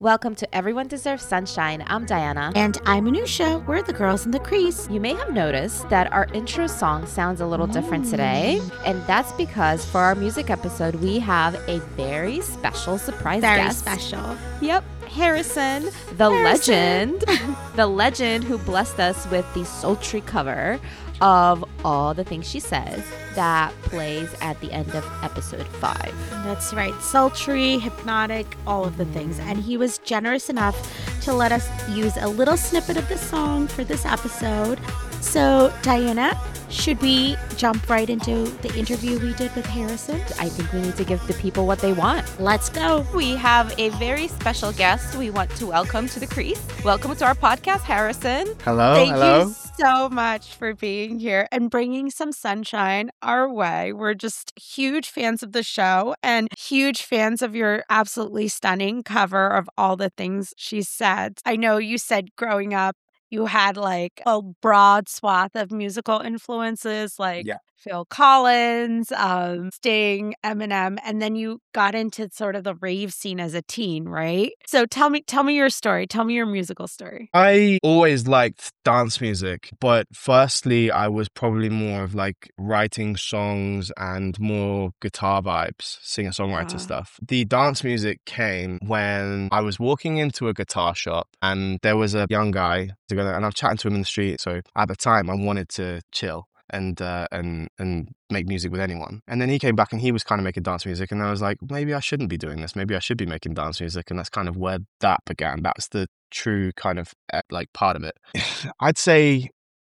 Welcome to Everyone Deserves Sunshine. I'm Diana. And I'm Anusha. We're the girls in the crease. You may have noticed that our intro song sounds a little different today. And that's because for our music episode, we have a very special surprise guest. Very special. Yep. Harrison, legend. The legend who blessed us with the sultry cover of All the Things She Says that plays at the end of episode 5. That's right. Sultry, hypnotic, all of the things. And he was generous enough to let us use a little snippet of the song for this episode. So, Diana, should we jump right into the interview we did with Harrison? I think we need to give the people what they want. Let's go. We have a very special guest we want to welcome to the crease. Welcome to our podcast, Harrison. Hello. Thank you so much for being here and bringing some sunshine our way. We're just huge fans of the show and huge fans of your absolutely stunning cover of All the Things She Said. I know you said growing up, you had like a broad swath of musical influences like Phil Collins, Sting, Eminem, and then you got into sort of the rave scene as a teen, right? So tell me your story. Tell me your musical story. I always liked dance music, but firstly, I was probably more of like writing songs and more guitar vibes, singer-songwriter stuff. The dance music came when I was walking into a guitar shop and there was a young guy together and I was chatting to him in the street. So at the time I wanted to chill and make music with anyone. And then he came back and he was kind of making dance music and I was like, maybe I shouldn't be doing this. Maybe I should be making dance music. And that's kind of where that began. That's the true kind of like part of it. I'd say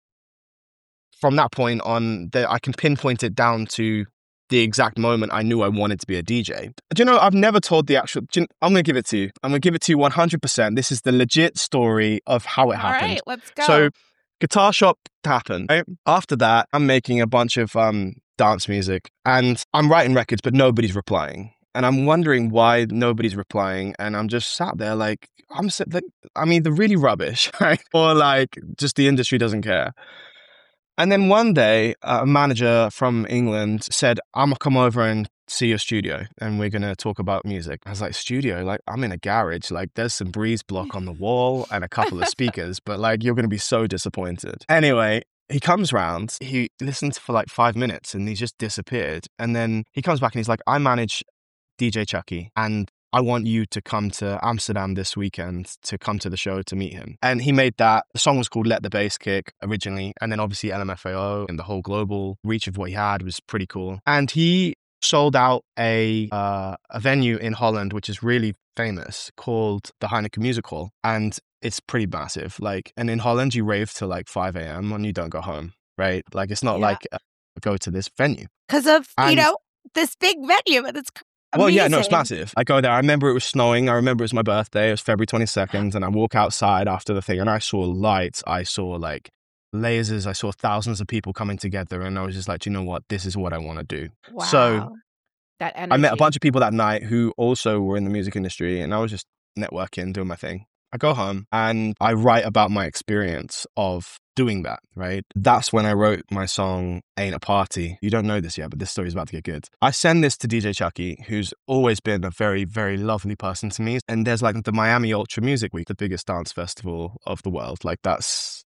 from that point on, I can pinpoint it down to the exact moment I knew I wanted to be a DJ. Do you know, I've never told the actual... I'm going to give it to you. I'm going to give it to you 100%. This is the legit story of how it happened. All right, let's go. So, guitar shop happened. Right? After that, I'm making a bunch of dance music and I'm writing records, but nobody's replying. And I'm wondering why nobody's replying. And I'm just sat there like, I'm either really rubbish, right? Or like, just the industry doesn't care. And then one day, a manager from England said, I'm going to come over and see your studio and we're going to talk about music. I was like, studio? Like, I'm in a garage. Like, there's some breeze block on the wall and a couple of speakers, but like, you're going to be so disappointed. Anyway, he comes round, he listens for like 5 minutes and he just disappeared. And then he comes back and he's like, I manage DJ Chucky and I want you to come to Amsterdam this weekend to come to the show to meet him. And he made that. The song was called Let the Bass Kick originally. And then obviously LMFAO and the whole global reach of what he had was pretty cool. And he sold out a venue in Holland, which is really famous, called the Heineken Music Hall. And it's pretty massive. Like, and in Holland, you rave till like 5 a.m. and you don't go home, right? Like, it's not like go to this venue. Because of, this big venue. And it's amazing. Well, yeah, no, it's massive. I go there. I remember it was snowing. I remember it was my birthday. It was February 22nd. And I walk outside after the thing and I saw lights. I saw like lasers. I saw thousands of people coming together. And I was just like, you know what? This is what I want to do. Wow. So that energy. I met a bunch of people that night who also were in the music industry. And I was just networking, doing my thing. I go home and I write about my experience of doing that, right? That's when I wrote my song, Ain't a Party. You don't know this yet, but this story is about to get good. I send this to DJ Chucky, who's always been a very, very lovely person to me. And there's like the Miami Ultra Music Week, the biggest dance festival of the world. Like that's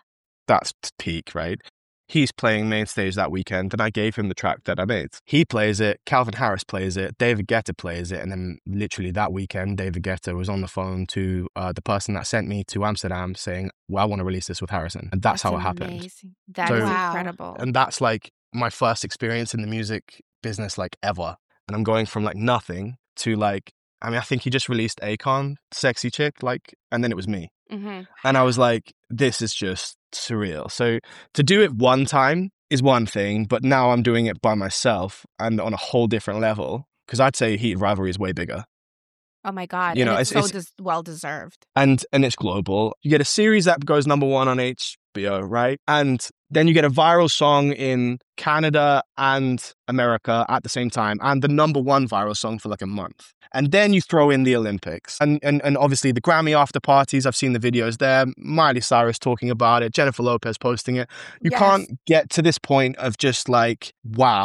peak, right? He's playing main stage that weekend, and I gave him the track that I made. He plays it, Calvin Harris plays it, David Guetta plays it, and then literally that weekend, David Guetta was on the phone to the person that sent me to Amsterdam saying, well, I want to release this with Harrison. And that's how it happened. That is incredible. And that's like my first experience in the music business like ever. And I'm going from like nothing to like, I think he just released Akon, Sexy Chick, like, and then it was me. Mm-hmm. And I was like, this is just surreal. So to do it one time is one thing, but now I'm doing it by myself and on a whole different level, because I'd say Heated Rivalry is way bigger. Oh my God. You know, it's so well deserved. And it's global. You get a series that goes number 1 on HBO, right? And then you get a viral song in Canada and America at the same time, and the number 1 viral song for like a month. And then you throw in the Olympics and obviously the Grammy after parties. I've seen the videos there. Miley Cyrus talking about it, Jennifer Lopez posting it. You can't get to this point of just like, wow,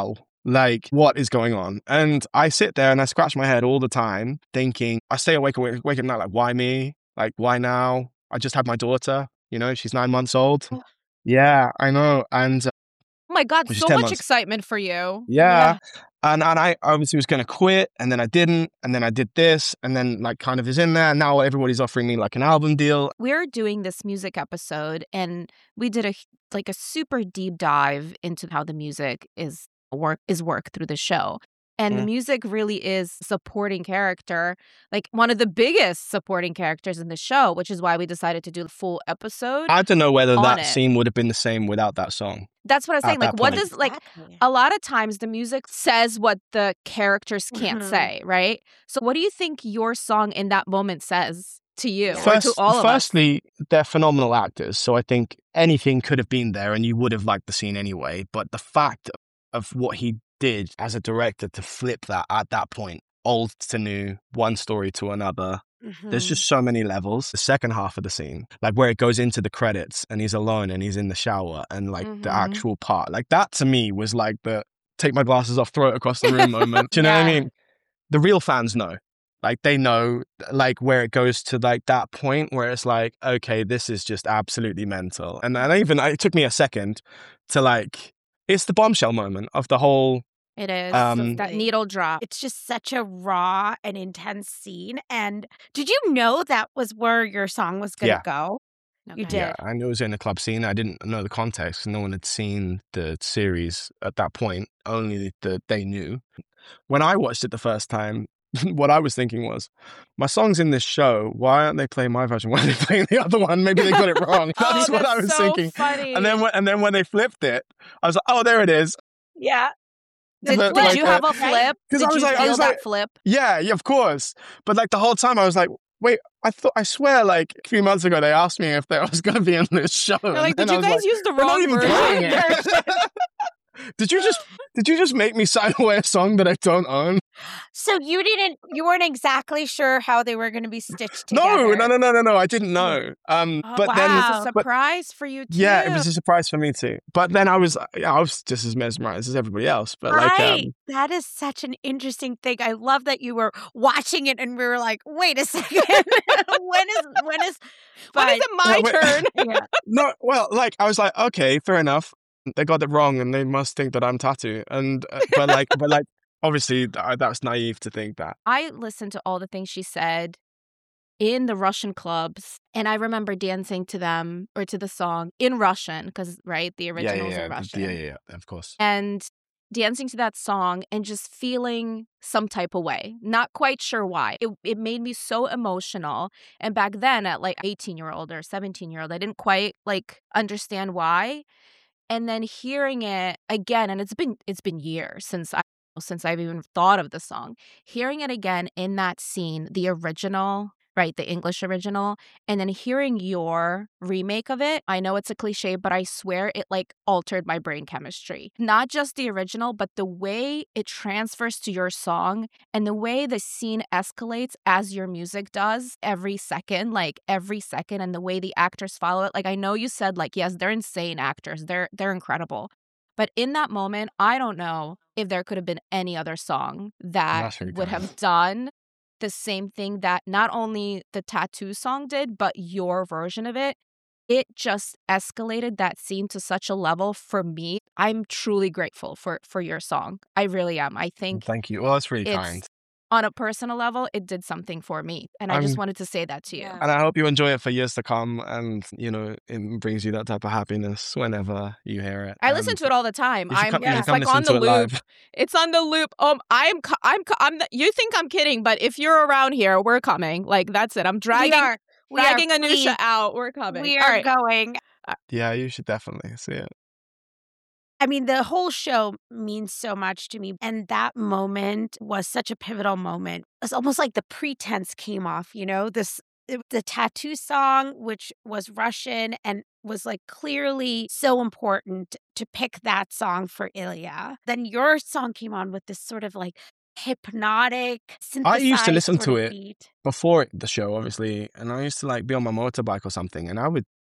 Like, what is going on? And I sit there and I scratch my head all the time thinking, I stay awake at night, like, why me? Like, why now? I just had my daughter, she's 9 months old. Yeah, I know. And Oh my God, Which is so 10 much months. excitement for you. yeah. And I obviously was going to quit, and then I didn't, and then I did this, and then like kind of is in there. Now everybody's offering me like an album deal. We're doing this music episode, and we did a super deep dive into how the music is worked through the show. And the music really is supporting character, like one of the biggest supporting characters in the show, which is why we decided to do the full episode. I don't know whether on that it. scene would have been the same without that song. That's what I was At saying. Like, that what point. does, like, a lot of times the music says what the characters can't say, right? So what do you think your song in that moment says to you or to all of us? Firstly, they're phenomenal actors, so I think anything could have been there and you would have liked the scene anyway. But the fact of what he did as a director to flip that at that point, old to new, one story to another, there's just so many levels. The second half of the scene, like where it goes into the credits and he's alone and he's in the shower and like the actual part, like that to me was like the take my glasses off, throw it across the room moment. Do you know what I mean? The real fans know. Like they know like where it goes to like that point where it's like, okay, this is just absolutely mental. And it took me a second to like, it's the bombshell moment of the whole. It is Um, that needle drop. It's just such a raw and intense scene. And did you know that was where your song was going to go? You Okay. did. Yeah, I knew it was in a club scene. I didn't know the context. No one had seen the series at that point. Only they knew. When I watched it the first time, what I was thinking was, my song's in this show. Why aren't they playing my version? Why are they playing the other one? Maybe they got it wrong. That's what I was so thinking. funny. And then when they flipped it, I was like, oh, there it is. Yeah. Did Like, you have a flip? 'cause Did I was you like- I feel was that like- flip? Yeah, of course. But like the whole time I was like, wait, I swear like a few months ago they asked me if I was going to be in this show. They're like, And did I you was guys like, use the "We're not wrong even playing version? it." Did you just make me sign away a song that I don't own? So you weren't exactly sure how they were going to be stitched together. No. I didn't know. But wow. then, It was a surprise for you too. yeah, it was a surprise for me too. But then I was just as mesmerized as everybody else. But like, Right. That is such an interesting thing. I love that you were watching it and we were like, wait a second. when is When is but- it my wait. turn? yeah. no, well, like I was like, okay, fair enough. They got it wrong, and they must think that I'm Tattoo. And but like, obviously, that was naive to think that. I listened to all the things she said in the Russian clubs, and I remember dancing to them or to the song in Russian because the original's in Russian. Yeah, of course. And dancing to that song and just feeling some type of way. Not quite sure why. It made me so emotional. And back then at like 18-year-old or 17-year-old, I didn't quite like understand why. And then hearing it again, and it's been years since I've even thought of the song. Hearing it again in that scene, the original, right, the English original, and then hearing your remake of it, I know it's a cliche, but I swear it like altered my brain chemistry. Not just the original, but the way it transfers to your song and the way the scene escalates as your music does every second, and the way the actors follow it. Like I know you said like, yes, they're insane actors. They're incredible. But in that moment, I don't know if there could have been any other song that That's really would kind. have done the same thing that not only the Tattoo song did, but your version of it. It just escalated that scene to such a level for me. I'm truly grateful for your song. I really am. I think Thank you. Well, that's really it's kind. on a personal level, it did something for me. And I just I'm- wanted to say that to you. Yeah. And I hope you enjoy it for years to come. And, it brings you that type of happiness whenever you hear it. I listen to it all the time. You should I'm come- you should it's come like on listen the to it loop. live. It's on the loop. You think I'm kidding, but if you're around here, we're coming. Like that's it. I'm dragging We are Anisha pleased. out. We're coming. We All are right. going. Yeah, you should definitely see it. I mean, the whole show means so much to me. And that moment was such a pivotal moment. It's almost like the pretense came off, the Tattoo song, which was Russian and was like clearly so important to pick that song for Ilya. Then your song came on with this sort of like hypnotic I used to synthesized listen sort to of it beat. before the show, obviously. And I used to like be on my motorbike or something. And I would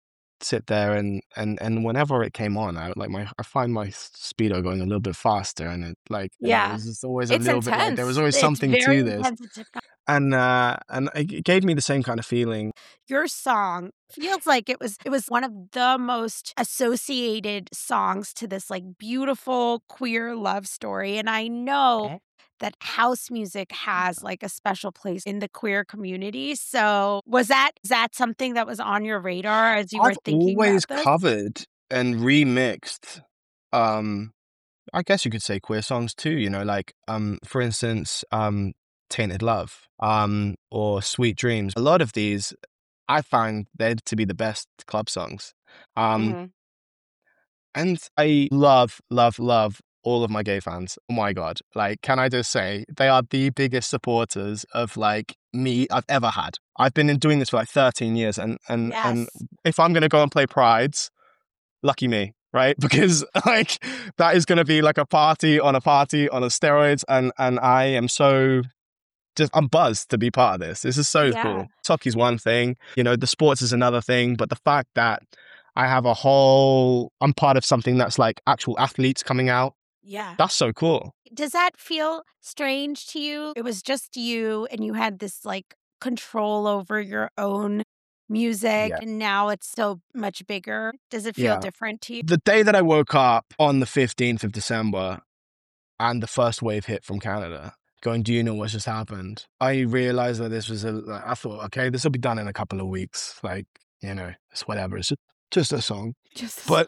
sit there and whenever it came on, I find my speedo going a little bit faster, and it there's just always a It's little bit like there was intense. always It's something very to this, intense. and it gave me the same kind of feeling. Your song feels like it was one of the most associated songs to this like beautiful queer love story. And I know that house music has like a special place in the queer community. So is that something that was on your radar as you were I've thinking always about this? covered and remixed, I guess you could say queer songs too, for instance, Tainted Love, or Sweet Dreams. A lot of these I find they're to be the best club songs. Mhm. And I love, love, love all of my gay fans. Oh my God. Can I just say, they are the biggest supporters of me I've ever had. I've been doing this for 13 years, and Yes. if I'm gonna go and play Prides, lucky me, right? Because that is gonna be like a party on a steroids, and I am so I'm buzzed to be part of this. This is so cool. Hockey's one thing, the sports is another thing, but the fact that I have I'm part of something that's like actual athletes coming out. Yeah. That's so cool. Does that feel strange to you? It was just you and you had this like control over your own music, Yeah. and now it's so much bigger. Does it feel Yeah. different to you? The day that I woke up on the 15th of December and the first wave hit from Canada, going, do you know what's just happened? I realized that this was I thought, okay, this will be done in a couple of weeks. It's whatever. It's just a song. But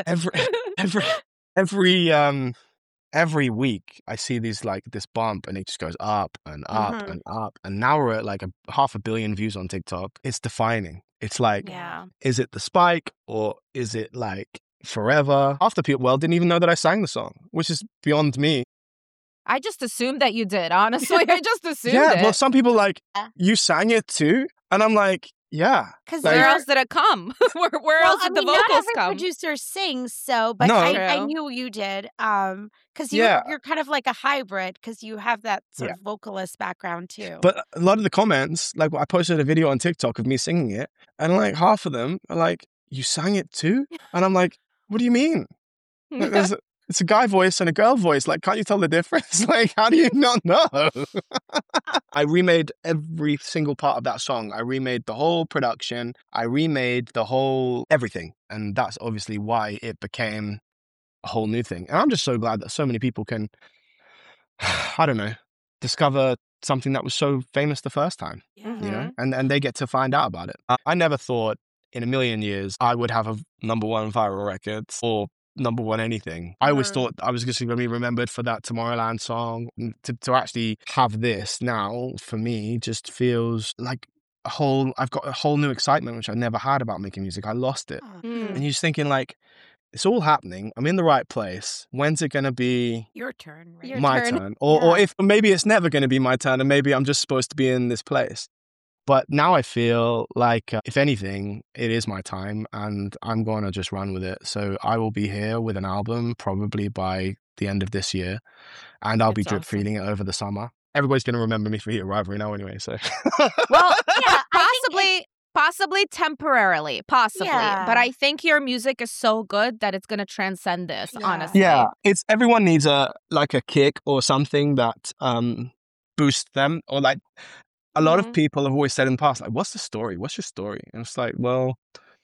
every week I see these this bump, and it just goes up and up Mhm. and up. And now we're at like 500 million views on TikTok. It's defining. It's like, is it the spike, or is it forever? Half the people didn't even know that I sang the song, which is beyond me. I just assumed that you did, honestly. I just assumed Yeah, it. well, some people you sang it too, and I'm like, yeah. Because Where else did it come? Where else did the not vocals every come? producer sings, so but No. I True. knew you did. Because Yeah. you're kind of like a hybrid because you have that sort of vocalist background too. But a lot of the comments, I posted a video on TikTok of me singing it, and half of them are like, you sang it too? And I'm like, what do you mean? It's a guy voice and a girl voice. Can't you tell the difference? How do you not know? I remade every single part of that song. I remade the whole production. I remade the whole everything. And that's obviously why it became a whole new thing. And I'm just so glad that so many people can, I don't know, discover something that was so famous the first time, Mhm. and they get to find out about it. I never thought in a million years I would have a #1 viral record or #1 anything. I always thought I was just going to be remembered for that Tomorrowland song. And to actually have this now, for me, just feels like I've got a whole new excitement, which I never had about making music. I lost it. Mm. And you're just thinking it's all happening. I'm in the right place. When's it going to be Your turn, right? Your my turn. turn? Or Yeah. if maybe it's never going to be my turn, and maybe I'm just supposed to be in this place. But now I feel like, if anything, it is my time, and I'm going to just run with it. So I will be here with an album probably by the end of this year, and I'll be That's drip awesome. feeding it over the summer. Everybody's going to remember me for Heat Rivalry now anyway, so. Well, Yeah, I possibly temporarily, possibly. Yeah. But I think your music is so good that it's going to transcend this, Yeah. honestly. Yeah, everyone needs a kick or something that boosts them, or a lot of Mhm. people have always said in the past, what's the story? What's your story? And it's well,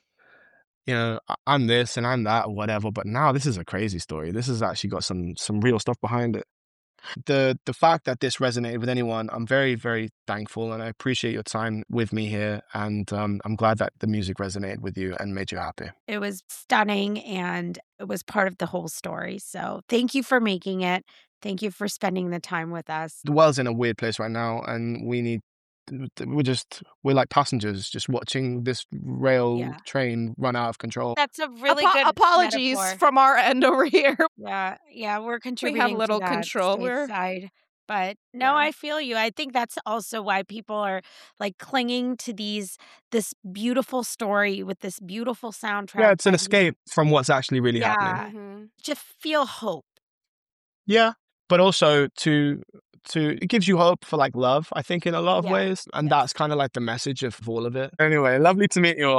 I'm this and I'm that or whatever, but now this is a crazy story. This has actually got some real stuff behind it. The fact that this resonated with anyone, I'm very, very thankful, and I appreciate your time with me here, and I'm glad that the music resonated with you and made you happy. It was stunning and it was part of the whole story. So thank you for making it. Thank you for spending the time with us. The world's in a weird place right now, and we're like passengers just watching this rail train run out of control. That's a really good apologies metaphor. from our end over here. Yeah, we're We contributing have to little that control. We're stateside. But no, Yeah. I feel you. I think that's also why people are clinging to this beautiful story with this beautiful soundtrack. Yeah, it's an that you escape from what's actually really happening. Mhm. just feel hope. Yeah, but also it gives you hope for love, I think, in a lot of ways, and that's kind of the message of all of it. Anyway, lovely to meet you all.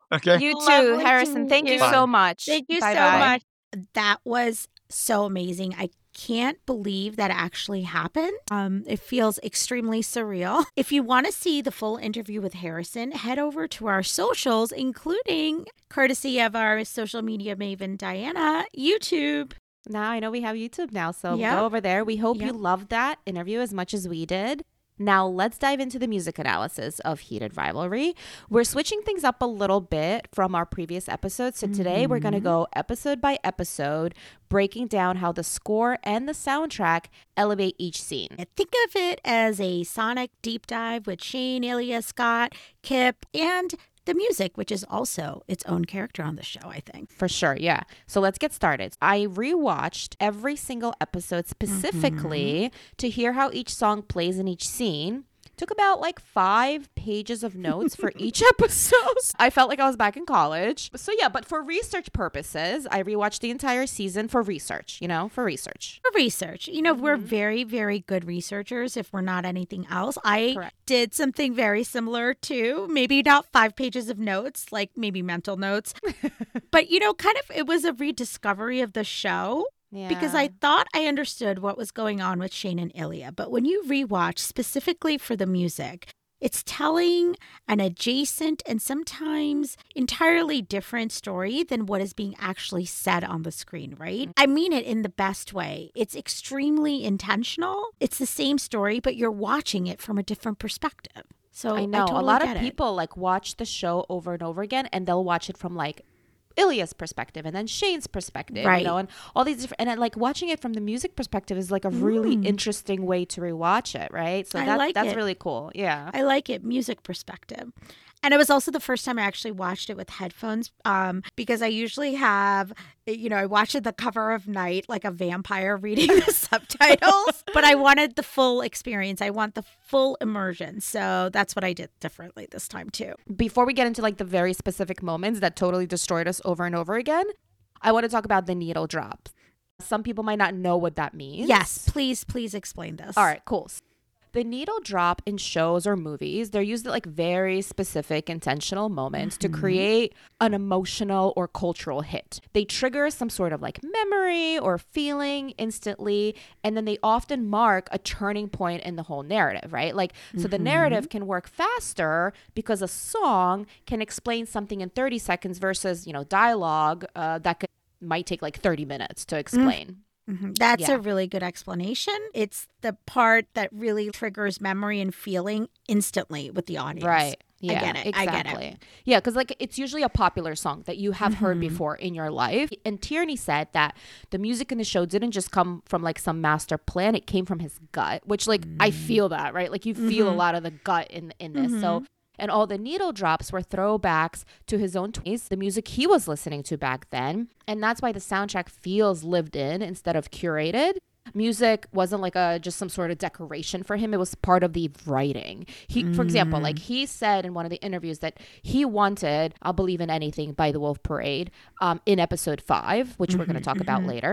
Okay. You too, Lovely to Harrison. meet Thank you you. Bye. so much. Thank you Bye so bye. much. That was so amazing. I can't believe that actually happened. It feels extremely surreal. If you want to see the full interview with Harrison, head over to our socials, including courtesy of our social media maven, Diana, YouTube. Now I know we have YouTube now, so Yep. go over there. We hope you Yep. loved that interview as much as we did. Now let's dive into the music analysis of Heated Rivalry. We're switching things up a little bit from our previous episodes. So today we're going to go episode by episode, breaking down how the score and the soundtrack elevate each scene. Think of it as a sonic deep dive with Shane, Ilya, Scott, Kip, and the music, which is also its own character on the show, I think. For sure, yeah. So let's get started. I rewatched every single episode specifically to hear how each song plays in each scene. Took about like 5 pages of notes for each episode. I felt like I was back in college. So yeah, but for research purposes, I rewatched the entire season for research, for research. For research. We're very, very good researchers if we're not anything else. I Correct. did something very similar too. Maybe not 5 pages of notes, like maybe mental notes. But, kind of it was a rediscovery of the show. Yeah. Because I thought I understood what was going on with Shane and Ilya. But when you rewatch specifically for the music, it's telling an adjacent and sometimes entirely different story than what is being actually said on the screen, right? I mean it in the best way. It's extremely intentional. It's the same story, but you're watching it from a different perspective. So I know totally a lot get of it. people like watch the show over and over again, and they'll watch it from like Ilya's perspective and then Shane's perspective, Right. and all these different, and then, like watching it from the music perspective is like a really interesting way to rewatch it, right? So I that's like that's it. really cool. Yeah. I like it, music perspective. And it was also the first time I actually watched it with headphones because I usually have, I watch it the cover of night like a vampire reading the subtitles. But I wanted the full experience. I want the full immersion. So that's what I did differently this time too. Before we get into like the very specific moments that totally destroyed us over and over again, I want to talk about the needle drop. Some people might not know what that means. Yes, please explain this. All right, cool. The needle drop in shows or movies, they're used at like very specific intentional moments to create an emotional or cultural hit. They trigger some sort of like memory or feeling instantly, and then they often mark a turning point in the whole narrative, right? Like, so the narrative can work faster because a song can explain something in 30 seconds versus, dialogue that might take like 30 minutes to explain. That's Yeah. a really good explanation. It's the part that really triggers memory and feeling instantly with the audience. Right. Yeah, get it. Exactly. I get it. Yeah, because like it's usually a popular song that you have heard before in your life. And Tierney said that the music in the show didn't just come from like some master plan; it came from his gut. Which like I feel that, right? Like you feel a lot of the gut in this. So. And all the needle drops were throwbacks to his own 20s, the music he was listening to back then. And that's why the soundtrack feels lived in instead of curated. Music wasn't like just some sort of decoration for him. It was part of the writing. For example, like he said in one of the interviews that he wanted I'll Believe in Anything by the Wolf Parade in episode 5, which we're going to talk about later.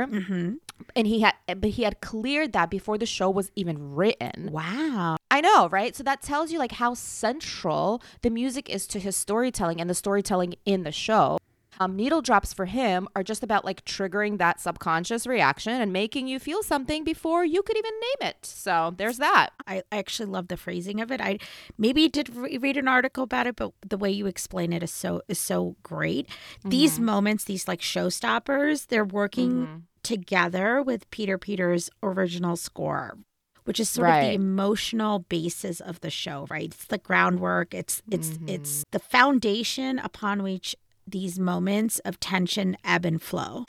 And he had cleared that before the show was even written. Wow. I know, right? So that tells you like how central the music is to his storytelling and the storytelling in the show. Needle drops for him are just about like triggering that subconscious reaction and making you feel something before you could even name it. So there's that. I actually love the phrasing of it. I maybe did read an article about it, but the way you explain it is so great. These moments, these like showstoppers, they're working together with Peter Peters' original score, which is sort of the emotional basis of the show, right? It's the groundwork. It's the foundation upon which these moments of tension ebb and flow.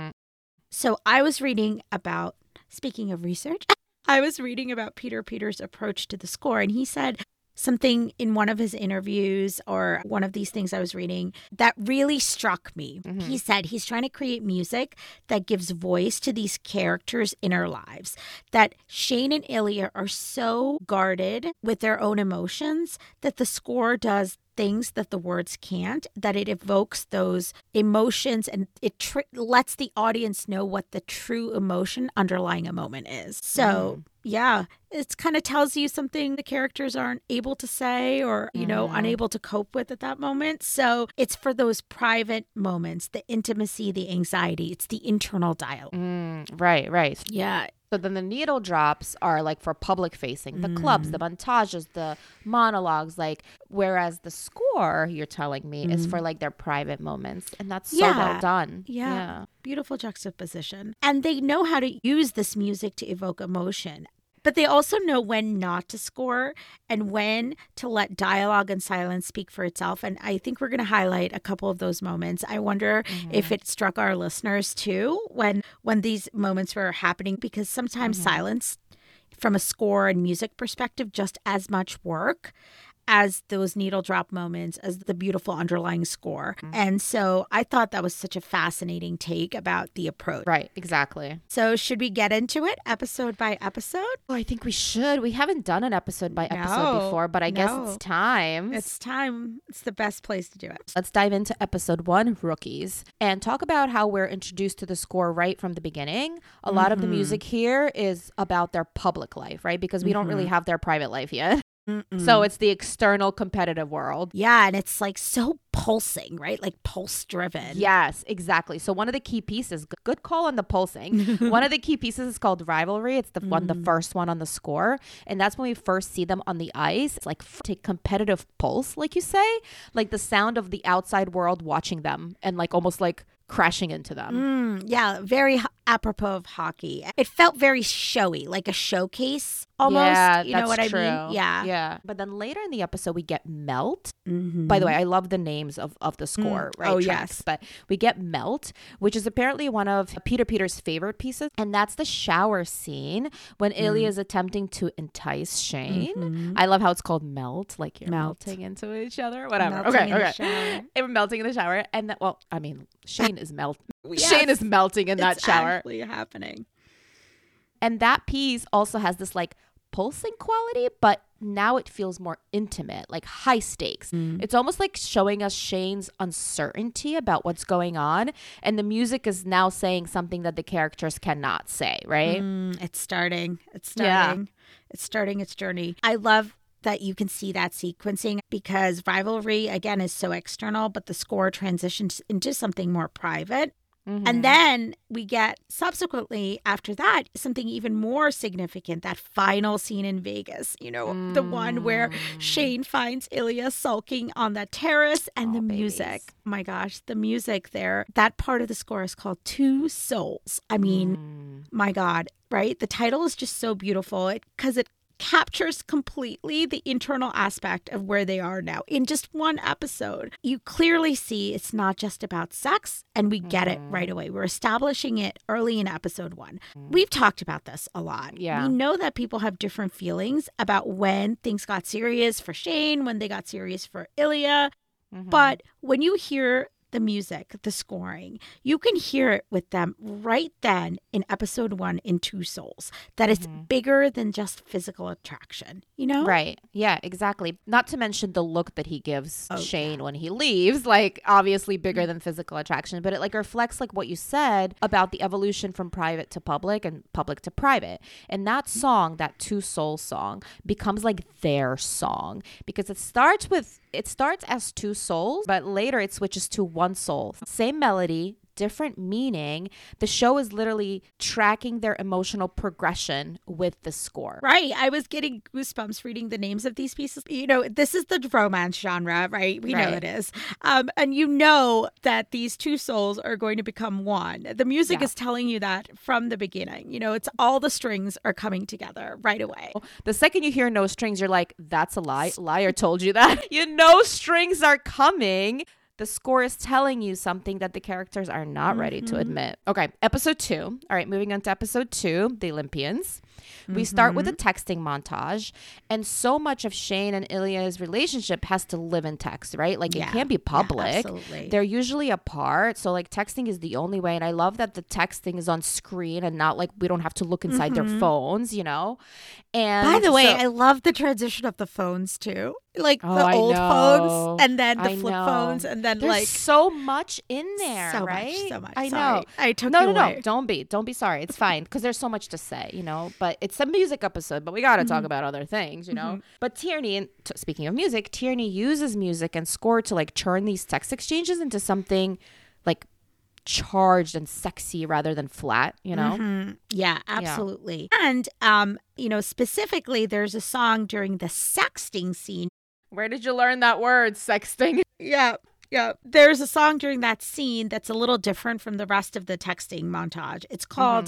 So I was reading about, speaking of research, I was reading about Peter Peters' approach to the score, and he said something in one of his interviews or one of these things I was reading that really struck me. He said he's trying to create music that gives voice to these characters' inner lives, that Shane and Ilya are so guarded with their own emotions that the score does things that the words can't, that it evokes those emotions and it lets the audience know what the true emotion underlying a moment is. So, yeah, it kind of tells you something the characters aren't able to say or, unable to cope with at that moment. So it's for those private moments, the intimacy, the anxiety. It's the internal dialogue. Right. Yeah. So then the needle drops are like for public facing, the clubs, the montages, the monologues, like, whereas the score, you're telling me, is for like their private moments. And that's so well done. Yeah. Beautiful juxtaposition. And they know how to use this music to evoke emotion. But they also know when not to score and when to let dialogue and silence speak for itself. And I think we're going to highlight a couple of those moments. I wonder if it struck our listeners too when these moments were happening, because sometimes silence from a score and music perspective just as much work as those needle drop moments, as the beautiful underlying score. And so I thought that was such a fascinating take about the approach. Right, exactly. So should we get into it episode by episode? Oh, I think we should. We haven't done an episode by episode before, but I guess it's time. It's time. It's the best place to do it. Let's dive into episode 1, Rookies, and talk about how we're introduced to the score right from the beginning. A lot of the music here is about their public life, right? Because we don't really have their private life yet. So it's the external competitive world. Yeah, and it's like so pulsing, right? Like pulse driven. Yes, exactly. So one of the key pieces, good call on the pulsing. One of the key pieces is called Rivalry. It's the first one on the score. And that's when we first see them on the ice. It's like take competitive pulse, like you say, like the sound of the outside world watching them and like almost like crashing into them. Yeah, very apropos of hockey. It felt very showy, like a showcase almost. Yeah, you know what that's I mean? true. Yeah. But then later in the episode, we get Melt. Mm-hmm. By the way, I love the names of the score, right? Oh, tracks. yes. But we get Melt, which is apparently one of Peter Peters' favorite pieces. And that's the shower scene when Ilya is attempting to entice Shane. I love how it's called Melt, like you're melting into each other. Whatever. Melting in the Okay. shower. We're melting in the shower. And then, well, I mean, Shane is melting. Yes. Shane is melting in that It's shower. actually happening. And that piece also has this like pulsing quality, but now it feels more intimate, like high stakes. It's almost like showing us Shane's uncertainty about what's going on. And the music is now saying something that the characters cannot say, right? It's starting. Yeah. It's starting its journey. I love that you can see that sequencing because Rivalry, again, is so external, but the score transitions into something more private. And then we get subsequently after that something even more significant, that final scene in Vegas, the one where Shane finds Ilya sulking on that terrace and the music. Oh my gosh, the music there. That part of the score is called Two Souls. I mean, my God, right? The title is just so beautiful because it captures completely the internal aspect of where they are now in just one episode. You clearly see it's not just about sex, and we get it right away. We're establishing it early in episode 1. We've talked about this a lot. Yeah. We know that people have different feelings about when things got serious for Shane, when they got serious for Ilya. But when you hear the music, the scoring, you can hear it with them right then in episode 1 in Two Souls, that it's bigger than just physical attraction, Right. Yeah, exactly. Not to mention the look that he gives Shane when he leaves, like obviously bigger than physical attraction, but it like reflects like what you said about the evolution from private to public and public to private. And that song, that Two Souls song, becomes like their song because it starts as Two Souls, but later it switches to One Soul. Same melody, different meaning. The show is literally tracking their emotional progression with the score. Right. I was getting goosebumps reading the names of these pieces. This is the romance genre, right? We know it is. And you know that these two souls are going to become one. The music is telling you that from the beginning. It's all the strings are coming together right away. The second you hear no strings, you're like, that's a lie. Liar told you that. Strings are coming. The score is telling you something that the characters are not ready to admit. Okay, episode 2. All right, moving on to episode 2, The Olympians. We start with a texting montage, and so much of Shane and Ilya's relationship has to live in text, right? Like it can't be public. Absolutely. They're usually apart, so like texting is the only way. And I love that the texting is on screen and not like we don't have to look inside their phones, you know. And by the way, so- I love the transition of the phones too, like Oh, the I old know. phones and then the I flip know. phones, and then there's like so much in there, so right? much, so much. I Sorry. know. I took No, you no, away. no. Don't be sorry. It's fine because there's so much to say, you know. But it's a music episode, but we got to talk about other things, you know. But Tierney, and speaking of music, Tierney uses music and score to like turn these text exchanges into something like charged and sexy rather than flat, you know. Yeah, absolutely. And you know, specifically, there's a song during the sexting scene. Where did you learn that word, sexting? Yeah. Yeah. There's a song during that scene that's a little different from the rest of the texting montage. It's called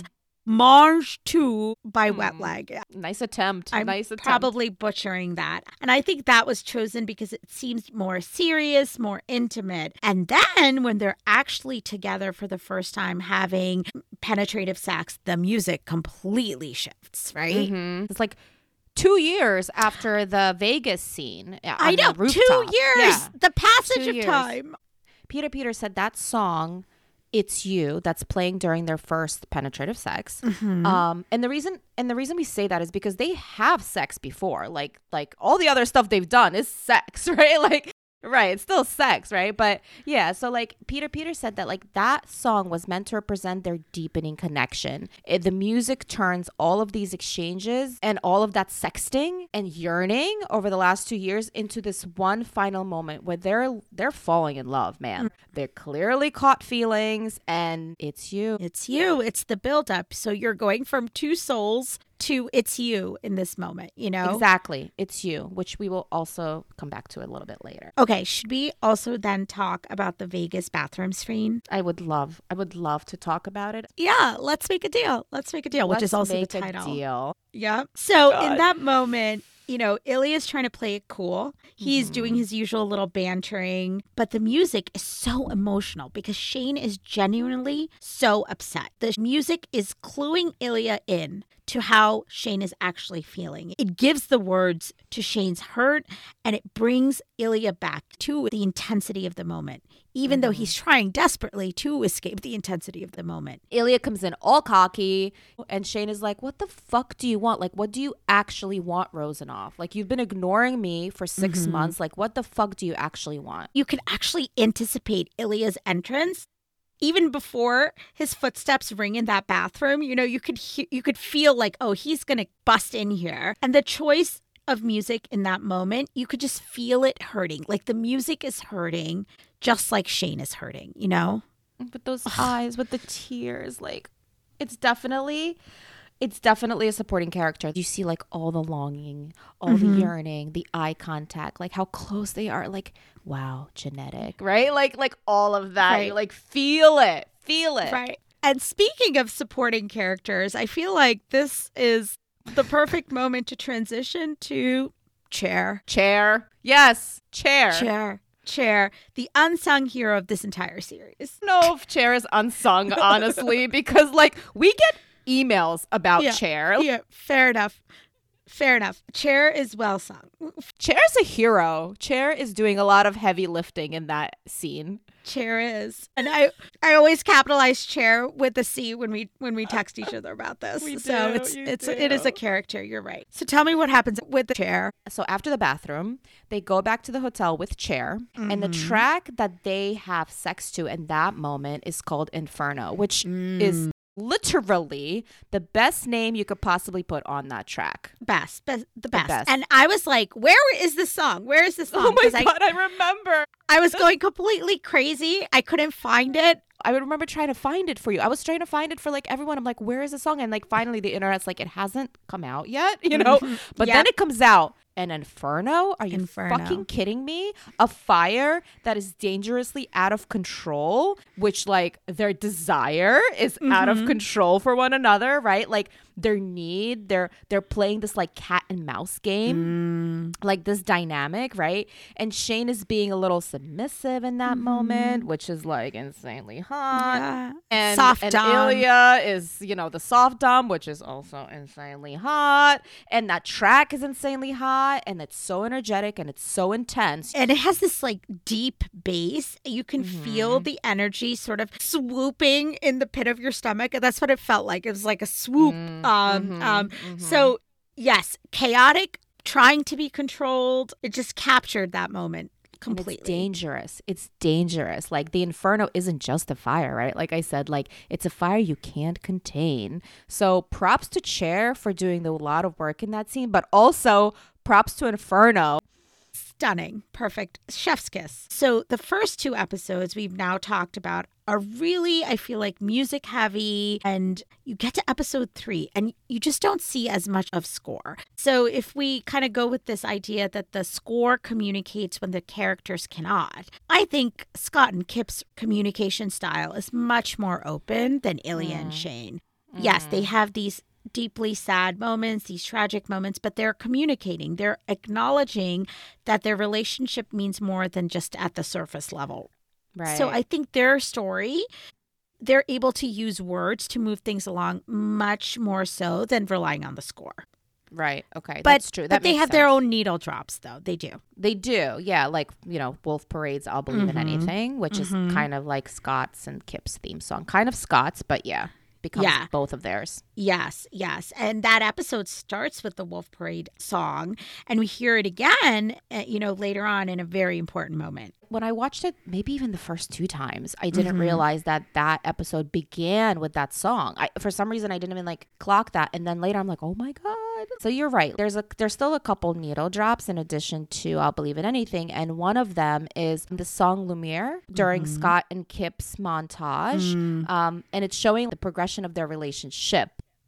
Mange 2 by Wet Leg. Nice attempt. I'm nice attempt. probably butchering that. And I think that was chosen because it seems more serious, more intimate. And then when they're actually together for the first time having penetrative sex, the music completely shifts, right? It's like 2 years after the Vegas scene. I on the know, 2 rooftop. years, Yeah. the passage 2 of years. time. Peter said that song, "It's You," that's playing during their first penetrative sex. And the reason we say that is because they have sex before. Like all the other stuff they've done is sex, right? Like right, it's still sex, right? But yeah, so like Peter said that like that song was meant to represent their deepening connection. The music turns all of these exchanges and all of that sexting and yearning over the last 2 years into this one final moment where they're falling in love, man. They're clearly caught feelings, and it's you. It's you. It's the buildup. So you're going from two souls to it's you in this moment, you know? Exactly. It's you, which we will also come back to a little bit later. Okay, should we also then talk about the Vegas bathroom scene? I would love to talk about it. Yeah, let's make a deal. Let's make a deal, which Let's is also the make a title. deal. Yeah. So in God. that moment, you know, Ilya's trying to play it cool. He's doing his usual little bantering, but the music is so emotional because Shane is genuinely so upset. The music is cluing Ilya in to how Shane is actually feeling. It gives the words to Shane's hurt, and it brings Ilya back to the intensity of the moment, even though he's trying desperately to escape the intensity of the moment. Ilya comes in all cocky, and Shane is like, "What the fuck do you want? Like, what do you actually want, Rosanoff? Like, you've been ignoring me for 6 months. Like, what the fuck do you actually want?" You can actually anticipate Ilya's entrance even before his footsteps ring in that bathroom. You know, you could feel like, oh, he's gonna bust in here. And the choice of music in that moment, you could just feel it hurting. Like the music is hurting, just like Shane is hurting. You know, With those eyes, with the tears, like, it's definitely a supporting character. You see like all the longing, all the yearning, the eye contact, like how close they are. Like, wow, genetic, right? Like all of that. Right. You like feel it. right? And speaking of supporting characters, I feel like this is the perfect moment to transition to Chair. Chair. Yes, chair. Chair, the unsung hero of this entire series. I don't know if Chair is unsung, honestly, because like we get emails about Yeah. Chair. Yeah, fair enough. Chair is well sung. Chair's a hero. Chair is doing a lot of heavy lifting in that scene. Chair is, and I always capitalize Chair with the C when we text each other about this. We So do, you it is do. a character. You're right. So tell me what happens with the Chair. So after the bathroom, they go back to the hotel with Chair, and the track that they have sex to in that moment is called Inferno, which is literally the best name you could possibly put on that track. The best. best. And I was like, where is this song? Where is this song? Oh my 'Cause god, I remember. I was going completely crazy. I couldn't find it. I would remember trying to find it for you. I was trying to find it for like everyone. I'm like, where is the song? And like finally the internet's like, it hasn't come out yet, you know? But Yeah. then it comes out. An Inferno? Are you Inferno. fucking kidding me? A fire that is dangerously out of control, which like their desire is out of control for one another, right? Like their need. They're playing this like cat and mouse game, like this dynamic, right? And Shane is being a little submissive in that moment, which is like insanely hot. Yeah. And Soft dom. Ilya is, the soft dom, which is also insanely hot. And that track is insanely hot, and it's so energetic and it's so intense. And it has this like deep bass. You can feel the energy sort of swooping in the pit of your stomach. And that's what it felt like. It was like a swoop. So yes, chaotic, trying to be controlled. It just captured that moment completely. And it's dangerous. It's dangerous. Like the inferno isn't just a fire, right? Like I said, like it's a fire you can't contain. So props to Cher for doing a lot of work in that scene, but also props to Inferno. Stunning. Perfect. Chef's kiss. So the first 2 episodes we've now talked about are really, I feel like, music heavy, and you get to episode 3 and you just don't see as much of score. So if we kind of go with this idea that the score communicates when the characters cannot, I think Scott and Kip's communication style is much more open than Ilya and Shane. Yes, they have these deeply sad moments, these tragic moments, but they're communicating. They're acknowledging that their relationship means more than just at the surface level. Right. So I think their story, they're able to use words to move things along much more so than relying on the score. Right. Okay. But, That's true. But they have their own needle drops, though. They do. They do. Yeah. Like, Wolf Parade's I'll Believe in Anything, which is kind of like Scott's and Kip's theme song. Kind of Scott's, but becomes both of theirs. Yes. And that episode starts with the Wolf Parade song, and we hear it again, later on in a very important moment. When I watched it, maybe even the first 2 times, I didn't realize that episode began with that song. For some reason, I didn't even clock that. And then later I'm like, oh my God. So you're right. There's still a couple needle drops in addition to I'll Believe in Anything. And one of them is the song Lumiere during Scott and Kip's montage. And it's showing the progression of their relationship.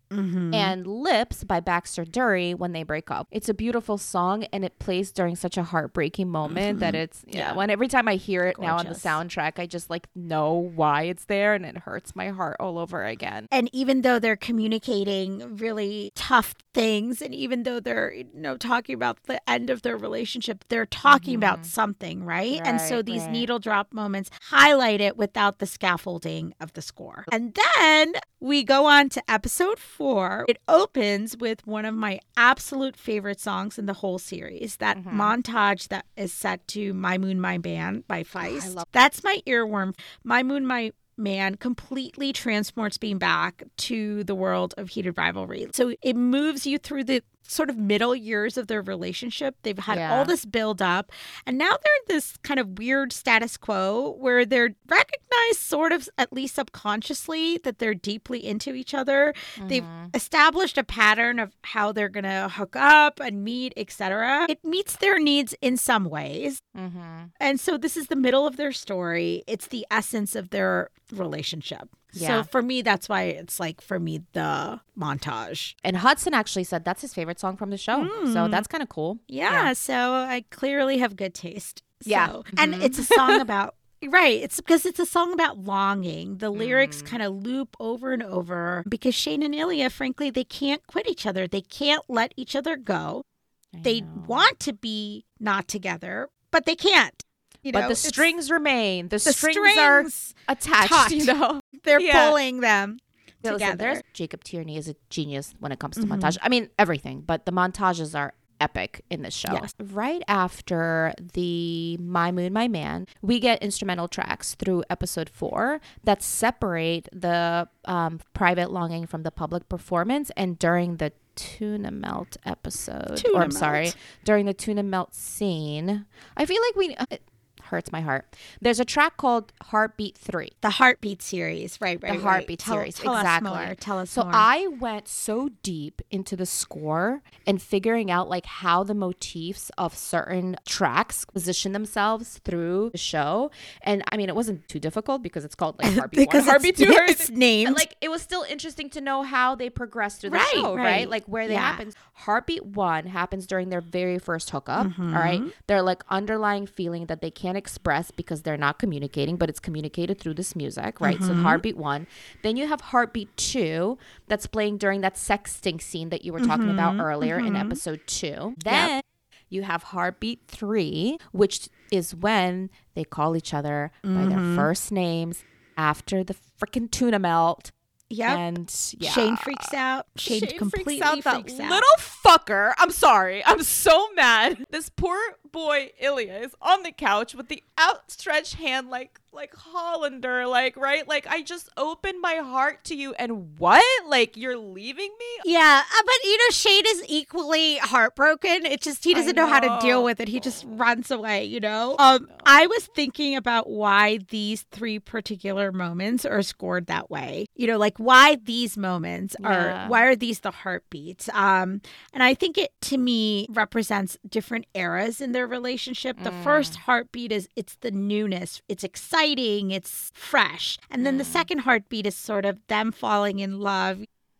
And Lips by Baxter Dury when they break up. It's a beautiful song, and it plays during such a heartbreaking moment that it's when every time I hear it now on the soundtrack, I just know why it's there, and it hurts my heart all over again. And even though they're communicating really tough things, and even though they're talking about the end of their relationship, they're talking about something, right? And so these needle drop moments highlight it without the scaffolding of the score. And then we go on to episode 4. It opens with one of my absolute favorite songs in the whole series, that montage that is set to My Moon, My Man by Feist. That's my earworm. My Moon, My Man completely transports me back to the world of Heated Rivalry. So it moves you through the sort of middle years of their relationship. They've had all this build up, and now they're in this kind of weird status quo where they're recognized sort of, at least subconsciously, that they're deeply into each other. They've established a pattern of how they're going to hook up and meet, etc. It meets their needs in some ways. And so this is the middle of their story. It's the essence of their relationship. So for me, that's why it's for me, the montage. And Hudson actually said that's his favorite song from the show. So that's kind of cool. Yeah. So I clearly have good taste. So. And it's a song about, right. It's because it's a song about longing. The lyrics kind of loop over and over because Shane and Ilya, frankly, they can't quit each other. They can't let each other go. They want to be not together, but they can't. But the strings remain. The strings are attached, taut. They're pulling them together. Listen, Jacob Tierney is a genius when it comes to montage. I mean, everything, but the montages are epic in this show. Yes. Right after the My Moon, My Man, we get instrumental tracks through episode 4 that separate the private longing from the public performance. And during the tuna melt episode, during the tuna melt scene, I feel like it hurts my heart. There's a track called Heartbeat 3. The Heartbeat series, right. The Heartbeat series, tell exactly. Tell us more. So I went so deep into the score and figuring out how the motifs of certain tracks position themselves through the show. And I mean, it wasn't too difficult because it's called Heartbeat 1, Heartbeat 2. It's named. It was still interesting to know how they progressed through the show, right? Where they happen. Heartbeat 1 happens during their very first hookup, all right? Their underlying feeling that they can't can't express because they're not communicating, but it's communicated through this music, right? So heartbeat 1. Then you have heartbeat 2 that's playing during that sexting scene that you were talking about earlier in episode 2. Then you have heartbeat 3, which is when they call each other by their first names after the freaking tuna melt. Yep. And Shane freaks out. Shane completely freaks out. Little fucker. I'm sorry. I'm so mad. This poor boy Ilya is on the couch with the outstretched hand like Hollander, like, right? Like, I just opened my heart to you, and what? Like, you're leaving me? Yeah, but Shane is equally heartbroken. It's just he doesn't know how to deal with it. He just runs away, I was thinking about why these 3 particular moments are scored that way. Like why these moments why are these the heartbeats? And I think it, to me, represents different eras in their relationship. The first heartbeat it's the newness. It's exciting. It's fresh. And then the second heartbeat is sort of them falling in love.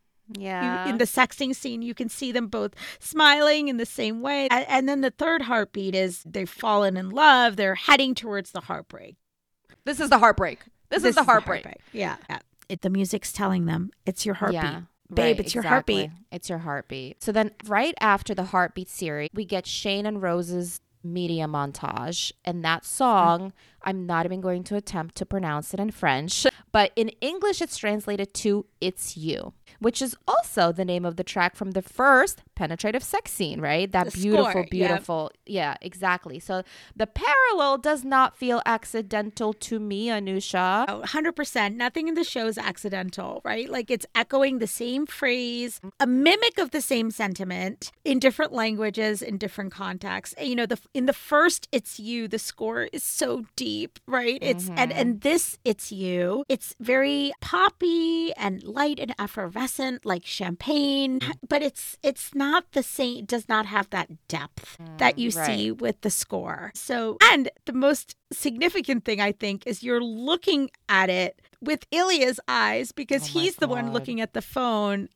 Yeah. In the sexting scene, you can see them both smiling in the same way. And then the third heartbeat is they've fallen in love. They're heading towards the heartbreak. This is the heartbreak. This is the heartbreak. Yeah. The music's telling them it's your heartbeat. Yeah. Babe, it's your heartbeat. It's your heartbeat. So then right after the heartbeat series, we get Shane and Rose's media montage. And that song, I'm not even going to attempt to pronounce it in French, but in English, it's translated to It's You, which is also the name of the track from the first penetrative sex scene, right? That beautiful. Yeah, exactly. So the parallel does not feel accidental to me, Anusha. Oh, 100%. Nothing in the show is accidental, right? Like it's echoing the same phrase, a mimic of the same sentiment in different languages, in different contexts. And, in the first It's You, the score is so deep, right? It's and this It's You, it's very poppy and light and effervescent like champagne, but it's not the same. It does not have that depth that you see with the score. So, and the most significant thing I think is you're looking at it with Ilya's eyes because he's the one looking at the phone,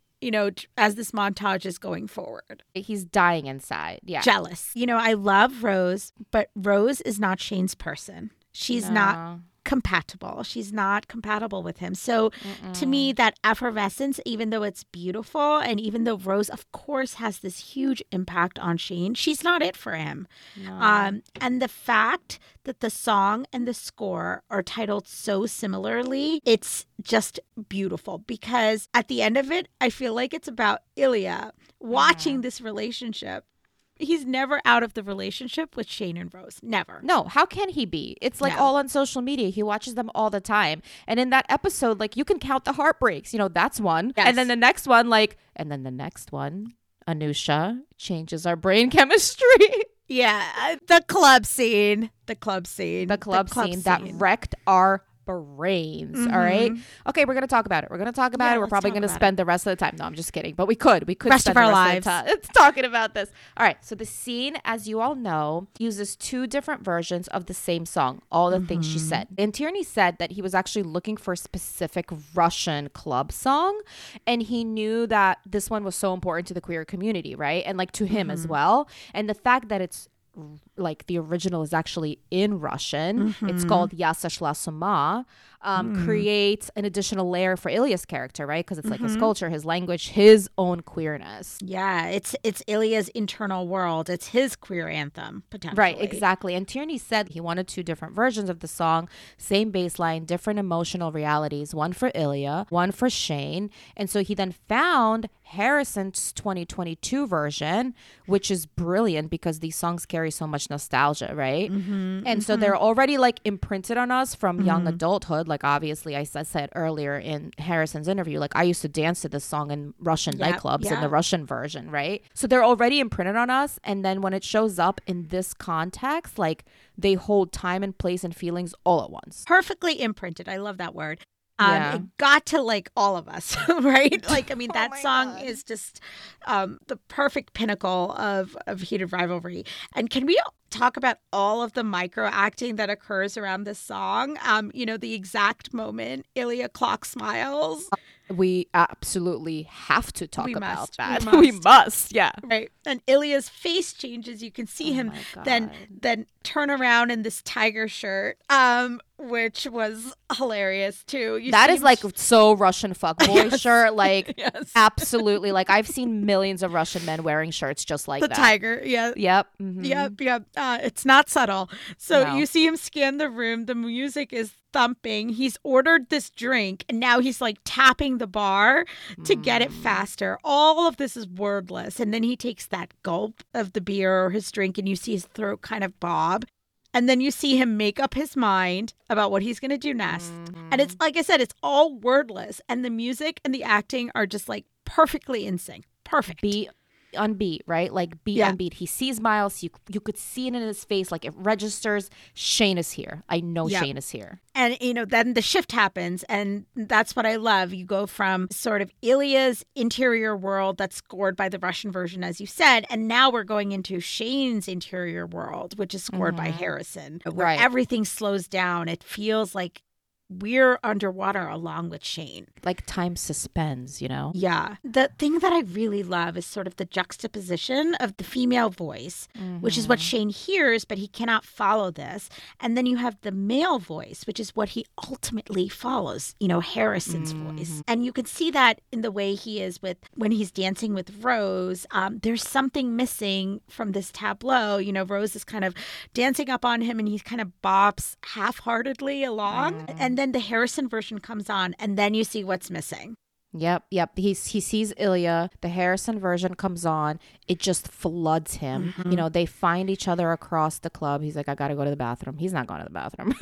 as this montage is going forward. He's dying inside. Yeah. Jealous. I love Rose, but Rose is not Shane's person. She's not compatible. She's not compatible with him. So to me, that effervescence, even though it's beautiful and even though Rose, of course, has this huge impact on Shane, she's not it for him. No. And the fact that the song and the score are titled so similarly, it's just beautiful because at the end of it, I feel like it's about Ilya watching this relationship. He's never out of the relationship with Shane and Rose. Never. No, how can he be? It's like all on social media. He watches them all the time. And in that episode, like you can count the heartbreaks. That's one. Yes. And then the next one, Anusha, changes our brain chemistry. Yeah. The club scene that wrecked our brains. All right. Okay, we're gonna talk about it. We're probably gonna spend the rest of the time. No, I'm just kidding. But we could rest spend of our the lives rest of the time talking about this. All right. So the scene, as you all know, uses 2 different versions of the same song. All the things she said. And Tierney said that he was actually looking for a specific Russian club song, and he knew that this one was so important to the queer community, right? And like to him as well. And the fact that it's like the original is actually in Russian. It's called Я сошла с ума. Creates an additional layer for Ilya's character, right? Because it's like his culture, his language, his own queerness. Yeah, it's Ilya's internal world. It's his queer anthem, potentially. Right, exactly. And Tierney said he wanted 2 different versions of the song, same bass line, different emotional realities, one for Ilya, one for Shane. And so he then found Harrison's 2022 version, which is brilliant because these songs carry so much nostalgia, right? And so they're already like imprinted on us from young adulthood. Like obviously I said earlier in Harrison's interview, like I used to dance to this song in Russian nightclubs in the Russian version, right? So they're already imprinted on us. And then when it shows up in this context, like they hold time and place and feelings all at once. Perfectly imprinted. I love that word. It got to like all of us, right? Like, I mean, that song is just the perfect pinnacle of heated rivalry. And can we talk about all of the micro acting that occurs around this song? The exact moment Ilya Clock smiles. we absolutely have to talk We about must. that. We We must, yeah. Right. And Ilya's face changes. You can see Oh him my God. then turn around in this tiger shirt, which was hilarious too. You That see is him like so Russian fuckboy shirt. Like, yes. absolutely. Like, I've seen millions of Russian men wearing shirts just like the that. tiger. Yeah. Yep. Mhm. Yep. It's not subtle. So No. you see him scan the room. The music is thumping. He's ordered this drink and now he's like tapping the bar to get it faster. All of this is wordless. And then he takes that gulp of the beer or his drink and you see his throat kind of bob. And then you see him make up his mind about what he's going to do next. And it's like I said, it's all wordless. And the music and the acting are just like perfectly in sync. Perfect. Beat on beat, right? Like beat Yeah. on beat. He sees Miles. You could see it in his face. Like it registers. Shane is here. I know Yeah. Shane is here. And, then the shift happens. And that's what I love. You go from sort of Ilya's interior world that's scored by the Russian version, as you said. And now we're going into Shane's interior world, which is scored by Harrison, where Right. everything slows down. It feels like we're underwater along with Shane. Like time suspends, you know? Yeah. The thing that I really love is sort of the juxtaposition of the female voice, which is what Shane hears, but he cannot follow this. And then you have the male voice, which is what he ultimately follows, Harrison's voice. And you can see that in the way he is when he's dancing with Rose. There's something missing from this tableau. Rose is kind of dancing up on him and he kind of bops half-heartedly along. And then the Harrison version comes on and then you see what's missing. Yep. He sees Ilya. The Harrison version comes on. It just floods him. They find each other across the club. He's like, I gotta go to the bathroom. He's not going to the bathroom.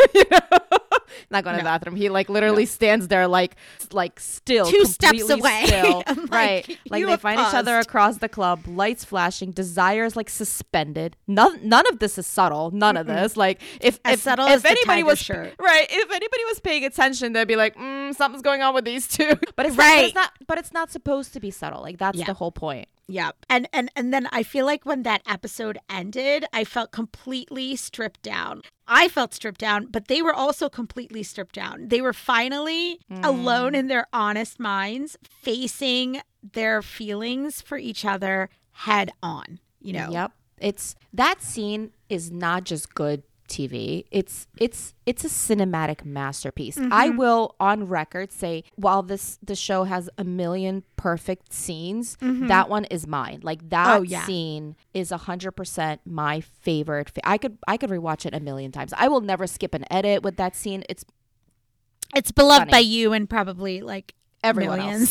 Not going to the bathroom. He like literally stands there like still 2 steps completely away. still. I'm like, Right. Like you they have find each other paused. across the club, lights flashing, desires like suspended. None of this is subtle. None of this. Like if subtle if as the anybody tiger was shirt. right, if anybody was paying attention, they'd be like, something's going on with these two. But it's Right. not, but it's not supposed to be subtle. Like that's Yeah. the whole point. Yeah. And then I feel like when that episode ended, I felt completely stripped down. I felt stripped down, but they were also completely stripped down. They were finally alone in their honest minds, facing their feelings for each other head on, Yep. It's that scene is not just good TV. It's a cinematic masterpiece. I will on record say while the show has a million perfect scenes, that one is mine. Like that scene is 100% my favorite. I could rewatch it a million times. I will never skip an edit with that scene. It's beloved stunning. by you and probably like Everyone millions. else.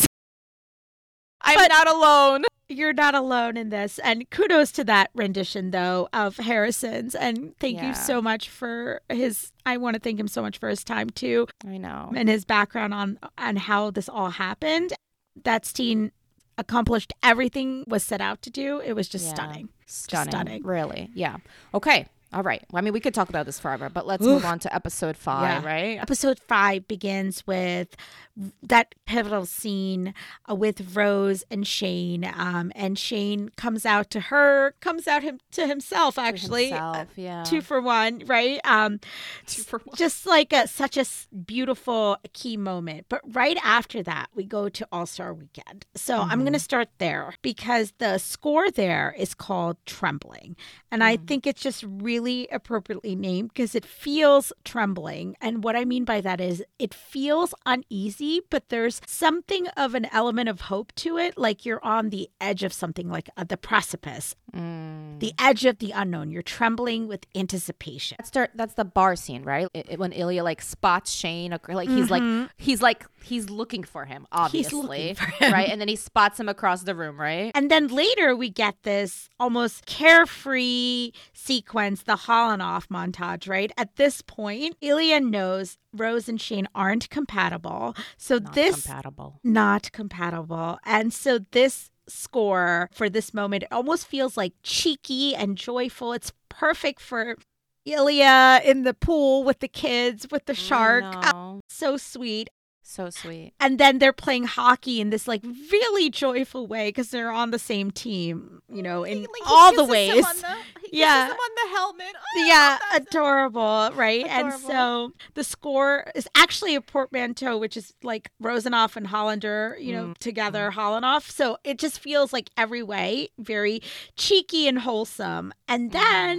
I'm not alone. You're not alone in this. And kudos to that rendition, though, of Harrison's. And thank you Yeah. so much for I want to thank him so much for his time, too, I know. and his background on how this all happened. That scene accomplished everything was set out to do. It was just Yeah. stunning. Stunning. Really. Yeah. Okay. All right. I mean, we could talk about this forever, but let's move on to episode 5, Yeah. right? Episode 5 begins with that pivotal scene with Rose and Shane. And Shane comes out to himself, actually. Himself, yeah. 2 for 1, right? 2 for 1. Just like such a beautiful key moment. But right after that, we go to All-Star Weekend. So I'm going to start there because the score there is called Trembling. And I think it's just really appropriately named because it feels trembling. And what I mean by that is it feels uneasy, but there's something of an element of hope to it. Like you're on the edge of something, like the precipice, the edge of the unknown. You're trembling with anticipation. That's the bar scene, right? When Ilya like spots Shane, like he's looking for him, obviously, looking for him. right? And then he spots him across the room, right? And then later we get this almost carefree sequence, the Holinoff montage, right? At this point, Ilya knows Rose and Shane aren't compatible. So Compatible. not compatible. And so this score for this moment almost feels like cheeky and joyful. It's perfect for Ilya in the pool with the kids, with the shark. I know. So sweet. So sweet. And then they're playing hockey in this like really joyful way because they're on the same team, in all the ways. He kisses him on the helmet. Oh, Yeah, that's adorable, right? And Adorable. so the score is actually a portmanteau, which is like Rosenoff and Hollander, together, Hollenoff. So it just feels like every way very cheeky and wholesome. And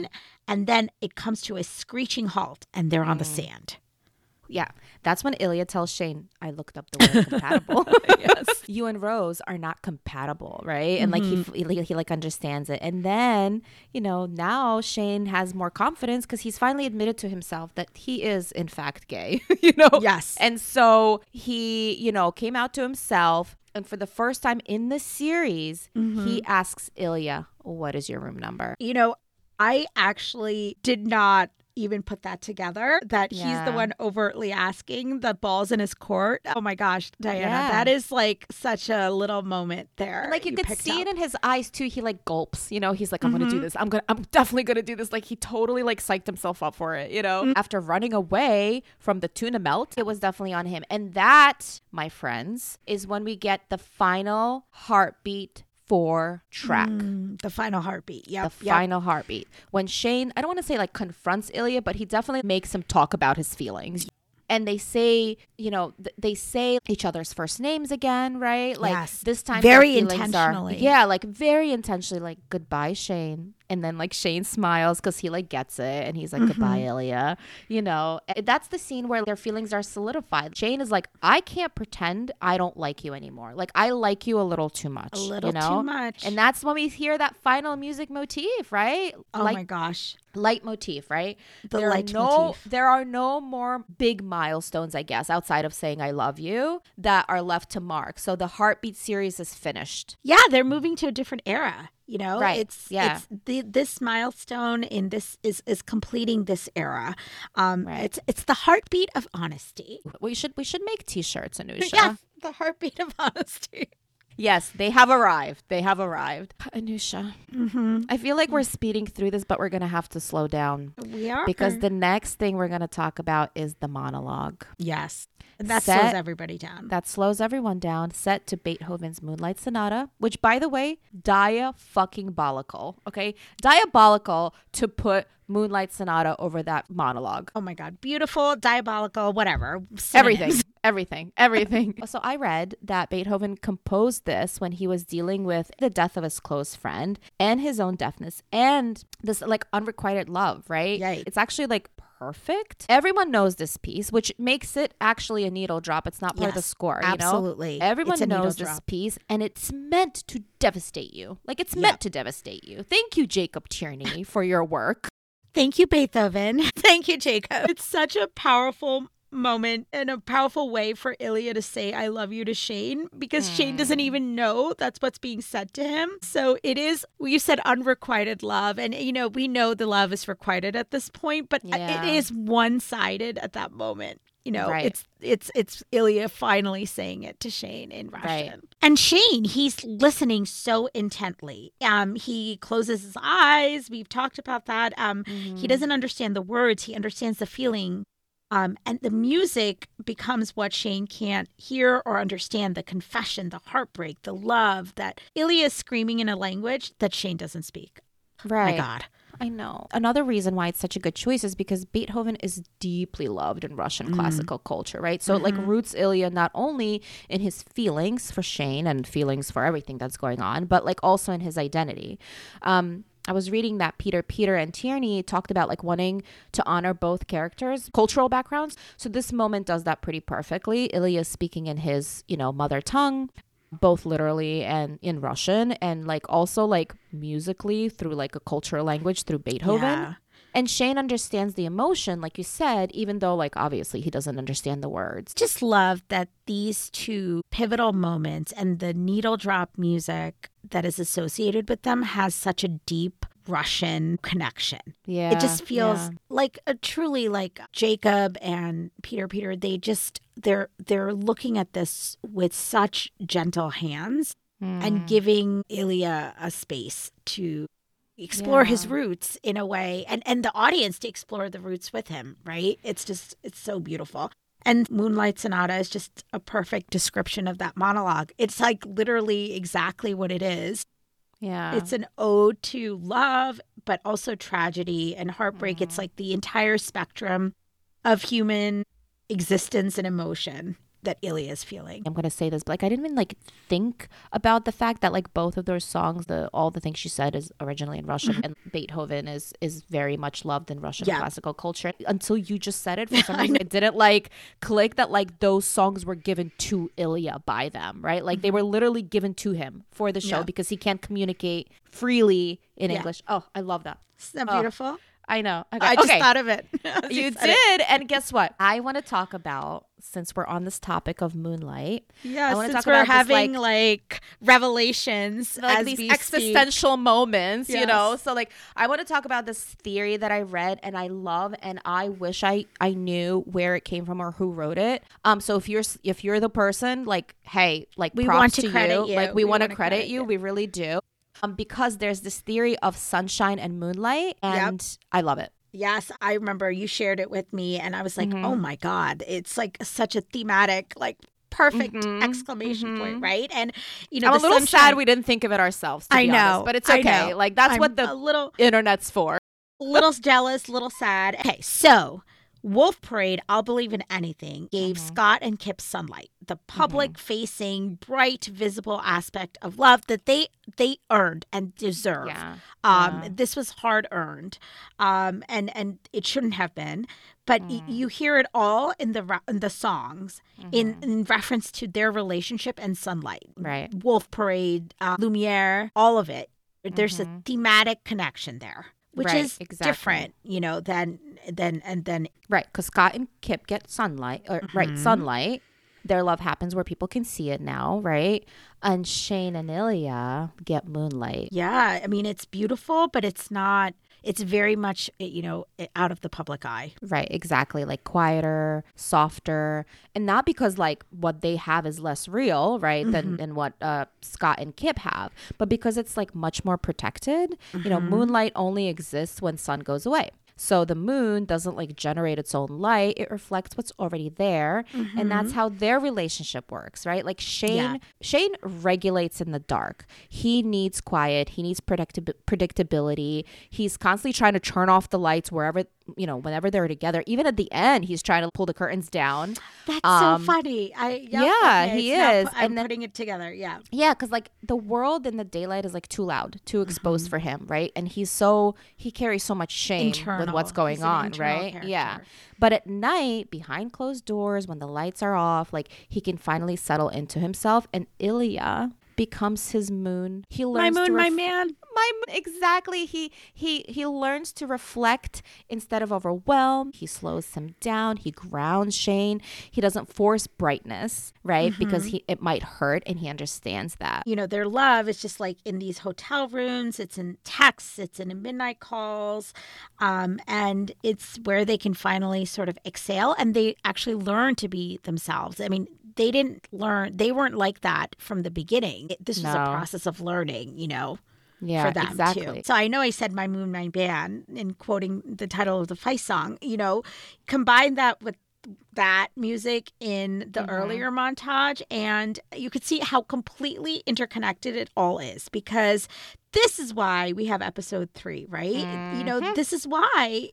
then it comes to a screeching halt, and they're on the sand. Yeah, that's when Ilya tells Shane, I looked up the word compatible. Yes. You and Rose are not compatible, right? And like he like understands it. And then, now Shane has more confidence because he's finally admitted to himself that he is in fact gay, Yes. And so he, came out to himself. And for the first time in the series, he asks Ilya, what is your room number? I actually did not even put that together, that he's the one overtly asking. The ball's in his court. Oh my gosh, Diana, that is like such a little moment there. And like you could see it in his eyes too. He like gulps, he's like, I'm gonna do this. I'm definitely gonna do this. Like he totally like psyched himself up for it, After running away from the tuna melt, it was definitely on him. And that, my friends, is when we get the final heartbeat 4 track. The final heartbeat. Yeah. Final heartbeat. When Shane, I don't want to say like confronts Ilya, but he definitely makes him talk about his feelings. And they say, they say each other's first names again, right? Like this time, very their feelings intentionally. like very intentionally, like goodbye, Shane. And then like Shane smiles because he like gets it, and he's like goodbye, Ilya. That's the scene where their feelings are solidified. Shane is like, I can't pretend I don't like you anymore. Like I like you a little too much. A little too much. And that's when we hear that final music motif, right? Oh my gosh. Leitmotif, right? There are no more big milestones, I guess, outside of saying I love you, that are left to mark. So the Heartbeat series is finished. Yeah, they're moving to a different era. Right. It's this milestone in this is completing this era. Right. It's the heartbeat of honesty. We should make t-shirts, Anusha. Yes, the heartbeat of honesty. Yes, they have arrived. Anusha, I feel like we're speeding through this, but we're going to have to slow down. We are. Because the next thing we're going to talk about is the monologue. Yes. And that slows everybody down. That slows everyone down. Set to Beethoven's Moonlight Sonata, which, by the way, diabolical. Okay? Diabolical to put Moonlight Sonata over that monologue. Oh my God. Beautiful, diabolical, whatever. Everything. So I read that Beethoven composed this when he was dealing with the death of his close friend and his own deafness and this like unrequited love, right? Yikes. It's actually like perfect. Everyone knows this piece, which makes it actually a needle drop. It's not part of the score, absolutely. Everyone knows this piece, and it's meant to devastate you. Like it's meant to devastate you. Thank you, Jacob Tierney, for your work. Thank you, Beethoven. Thank you, Jacob. It's such a powerful moment and a powerful way for Ilya to say I love you to Shane, because Shane doesn't even know that's what's being said to him. So it is, you said unrequited love, and we know the love is requited at this point, but it is one-sided at that moment. Right. It's Ilya finally saying it to Shane in Russian. Right. And Shane, he's listening so intently. He closes his eyes. We've talked about that. He doesn't understand the words. He understands the feeling. And the music becomes what Shane can't hear or understand, the confession, the heartbreak, the love that Ilya is screaming in a language that Shane doesn't speak. Right. My God. I know. Another reason why it's such a good choice is because Beethoven is deeply loved in Russian classical culture, right? So it like roots Ilya not only in his feelings for Shane and feelings for everything that's going on, but like also in his identity. I was reading that Peter and Tierney talked about like wanting to honor both characters' cultural backgrounds. So this moment does that pretty perfectly. Ilya is speaking in his, mother tongue, both literally and in Russian, and like also like musically through like a cultural language through Beethoven. Yeah. And Shane understands the emotion, like you said, even though like obviously he doesn't understand the words. Just love that these two pivotal moments and the needle drop music that is associated with them has such a deep Russian connection. Yeah. It just feels like a truly like Jacob and Peter, they're looking at this with such gentle hands and giving Ilya a space to explore his roots in a way, and the audience to explore the roots with him, right? It's so beautiful. And Moonlight Sonata is just a perfect description of that monologue. It's like literally exactly what it is. Yeah. It's an ode to love, but also tragedy and heartbreak. It's like the entire spectrum of human existence and emotion that Ilya is feeling. I'm gonna say this, but like I didn't even like think about the fact that like both of those songs, all the things she said is originally in Russian, and Beethoven is very much loved in Russian classical culture. Until you just said it, for some reason it didn't like click that like those songs were given to Ilya by them, right? Like they were literally given to him for the show because he can't communicate freely in English. Oh, I love that. Isn't that beautiful? I know. Okay. I just thought of it. You did. And guess what? I want to talk about, since we're on this topic of Moonlight. Yeah, I want to since talk we're about having this, like revelations like as these we existential moments, you know? Yes. So like I want to talk about this theory that I read and I love, and I wish I knew where it came from or who wrote it. So if you're the person, like, hey, like We props want to to credit you. Like we want to wanna credit you. We really do. Because there's this theory of sunshine and moonlight, and I love it. Yes, I remember you shared it with me and I was like, oh my God, it's like such a thematic, like perfect exclamation point, right? And you know, I'm the a little sunshine, sad we didn't think of it ourselves, to I be know, honest, but it's I okay. know. Like that's I'm what the a little internet's for. jealous, little sad. Okay, so Wolf Parade, I'll Believe in Anything, gave Scott and Kip sunlight, the public-facing, bright, visible aspect of love that they earned and deserve. This was hard-earned, and it shouldn't have been. But you hear it all in the songs in reference to their relationship and sunlight. Right. Wolf Parade, Lumiere, all of it. There's a thematic connection there. Which is different, you know, than right, because Scott and Kip get sunlight, or sunlight. Their love happens where people can see it now, right? And Shane and Ilya get moonlight. Yeah, I mean it's beautiful, but it's not. It's very much, you know, out of the public eye. Right, exactly. Like quieter, softer, and not because like what they have is less real, right, than what Scott and Kip have, but because it's like much more protected. You know, moonlight only exists when sun goes away. So the moon doesn't like generate its own light. It reflects what's already there. And that's how their relationship works, right? Like Shane regulates in the dark. He needs quiet. He needs predictability. He's constantly trying to turn off the lights wherever, you know, whenever they're together. Even at the end, he's trying to pull the curtains down. That's so funny. He is. I'm putting it together. Yeah. Yeah, because like the world in the daylight is like too loud, too exposed for him, right? And he carries so much shame with what's going on, right? Character. Yeah. But at night, behind closed doors, when the lights are off, like he can finally settle into himself, and Ilya becomes his moon. He learns my man. Exactly. He learns to reflect instead of overwhelm. He slows him down. He grounds Shane. He doesn't force brightness, right? Because it might hurt, and he understands that. You know, their love is just like in these hotel rooms. It's in texts. It's in midnight calls, and it's where they can finally sort of exhale, and they actually learn to be themselves. I mean, they weren't like that from the beginning. This was a process of learning, you know, for them too. So I know I said my moon, my band in quoting the title of the Feist song, you know, combine that with that music in the earlier montage, and you could see how completely interconnected it all is, because this is why we have episode 3, right? You know, this is why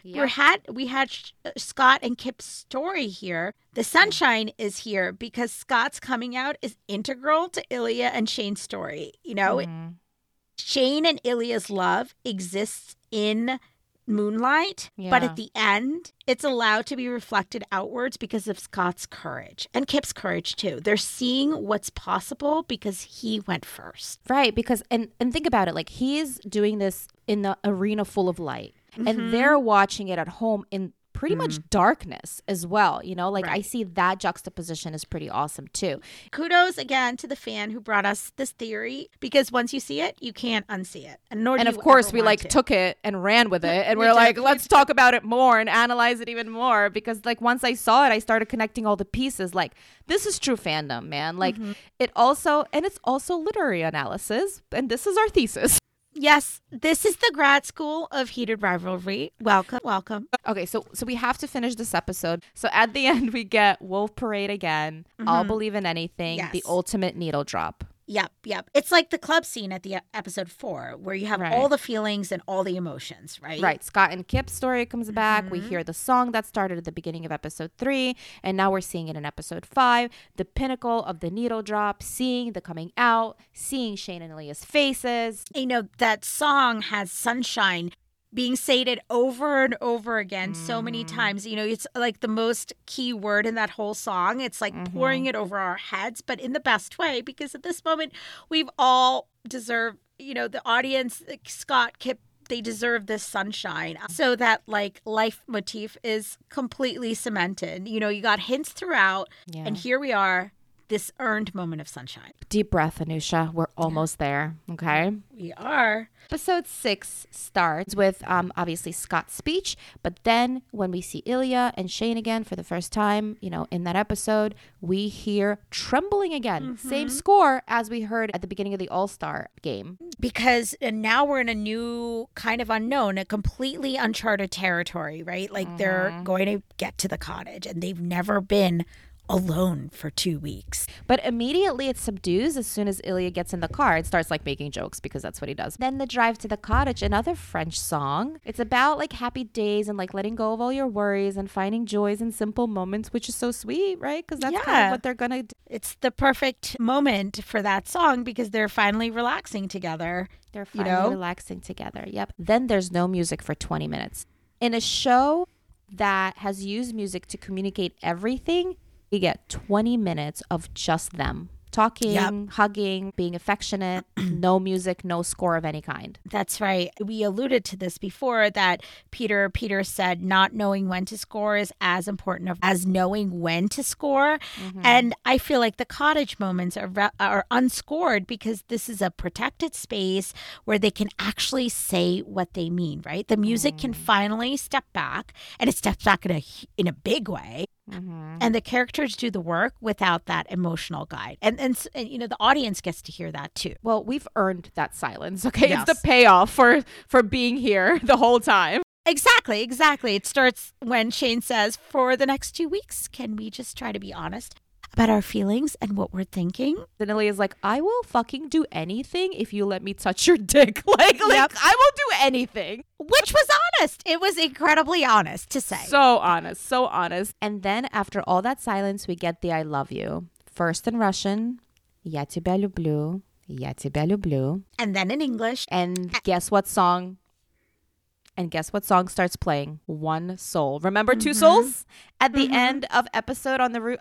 we had Scott and Kip's story here. The sunshine is here because Scott's coming out is integral to Ilya and Shane's story. You know, Shane and Ilya's love exists in moonlight, but at the end, it's allowed to be reflected outwards because of Scott's courage and Kip's courage too. They're seeing what's possible because he went first. Right, because and think about it, like he's doing this in the arena full of light, and they're watching it at home in pretty much darkness as well, you know, like I see that juxtaposition is pretty awesome too. Kudos again to the fan who brought us this theory, because once you see it, you can't unsee it. And of course we like took it and ran with it, and we're like, let's talk about it more and analyze it even more, because like once I saw it, I started connecting all the pieces. Like this is true fandom, man. Like it's also literary analysis, and this is our thesis. Yes, this is the grad school of heated rivalry. Welcome, welcome. Okay, so we have to finish this episode. So at the end, we get Wolf Parade again. I'll believe in anything. Yes. The ultimate needle drop. Yep. It's like the club scene at the episode 4, where you have Right. all the feelings and all the emotions, right? Right. Scott and Kip's story comes back. We hear the song that started at the beginning of episode 3, and now we're seeing it in episode 5. The pinnacle of the needle drop, seeing the coming out, seeing Shane and Aaliyah's faces. You know, that song has sunshine being sated over and over again so many times. You know, it's like the most key word in that whole song. It's like pouring it over our heads, but in the best way, because at this moment, we've all deserved, you know, the audience, like Scott, Kip, they deserve this sunshine. So that like life motif is completely cemented. You know, you got hints throughout, Yeah. and here we are, this earned moment of sunshine. Deep breath, Anusha. We're almost there. Okay. We are. Episode 6 starts with obviously Scott's speech, but then when we see Ilya and Shane again for the first time, you know, in that episode, we hear trembling again. Same score as we heard at the beginning of the All-Star game. Because now we're in a new kind of unknown, a completely uncharted territory, right? Like they're going to get to the cottage and they've never been alone for 2 weeks. But immediately it subdues as soon as Ilya gets in the car and starts like making jokes, because that's what he does. Then the drive to the cottage, another French song. It's about like happy days and like letting go of all your worries and finding joys in simple moments, which is so sweet, right? Because that's kind Yeah. of what they're gonna do. It's the perfect moment for that song because they're finally relaxing together. They're You finally know? relaxing together. Yep. Then there's no music for 20 minutes. In a show that has used music to communicate everything, we get 20 minutes of just them talking, Yep. hugging, being affectionate, no music, no score of any kind. That's right. We alluded to this before that Peter said not knowing when to score is as important as knowing when to score. And I feel like the cottage moments are unscored because this is a protected space where they can actually say what they mean, right? The music can finally step back, and it steps back in a big way. And the characters do the work without that emotional guide. And you know, the audience gets to hear that too. Well, we've earned that silence, okay? Yes. It's the payoff for being here the whole time. Exactly. It starts when Shane says, for the next 2 weeks, can we just try to be honest about our feelings and what we're thinking? Then Ilya's like, I will fucking do anything if you let me touch your dick. Like Yep. I will do anything. Which was honest. It was incredibly honest to say. So honest. And then after all that silence, we get the I love you. First in Russian, я тебя люблю, я тебя люблю. And then in English. And guess what song? And guess what song starts playing? One Soul. Remember Two Souls at the end of episode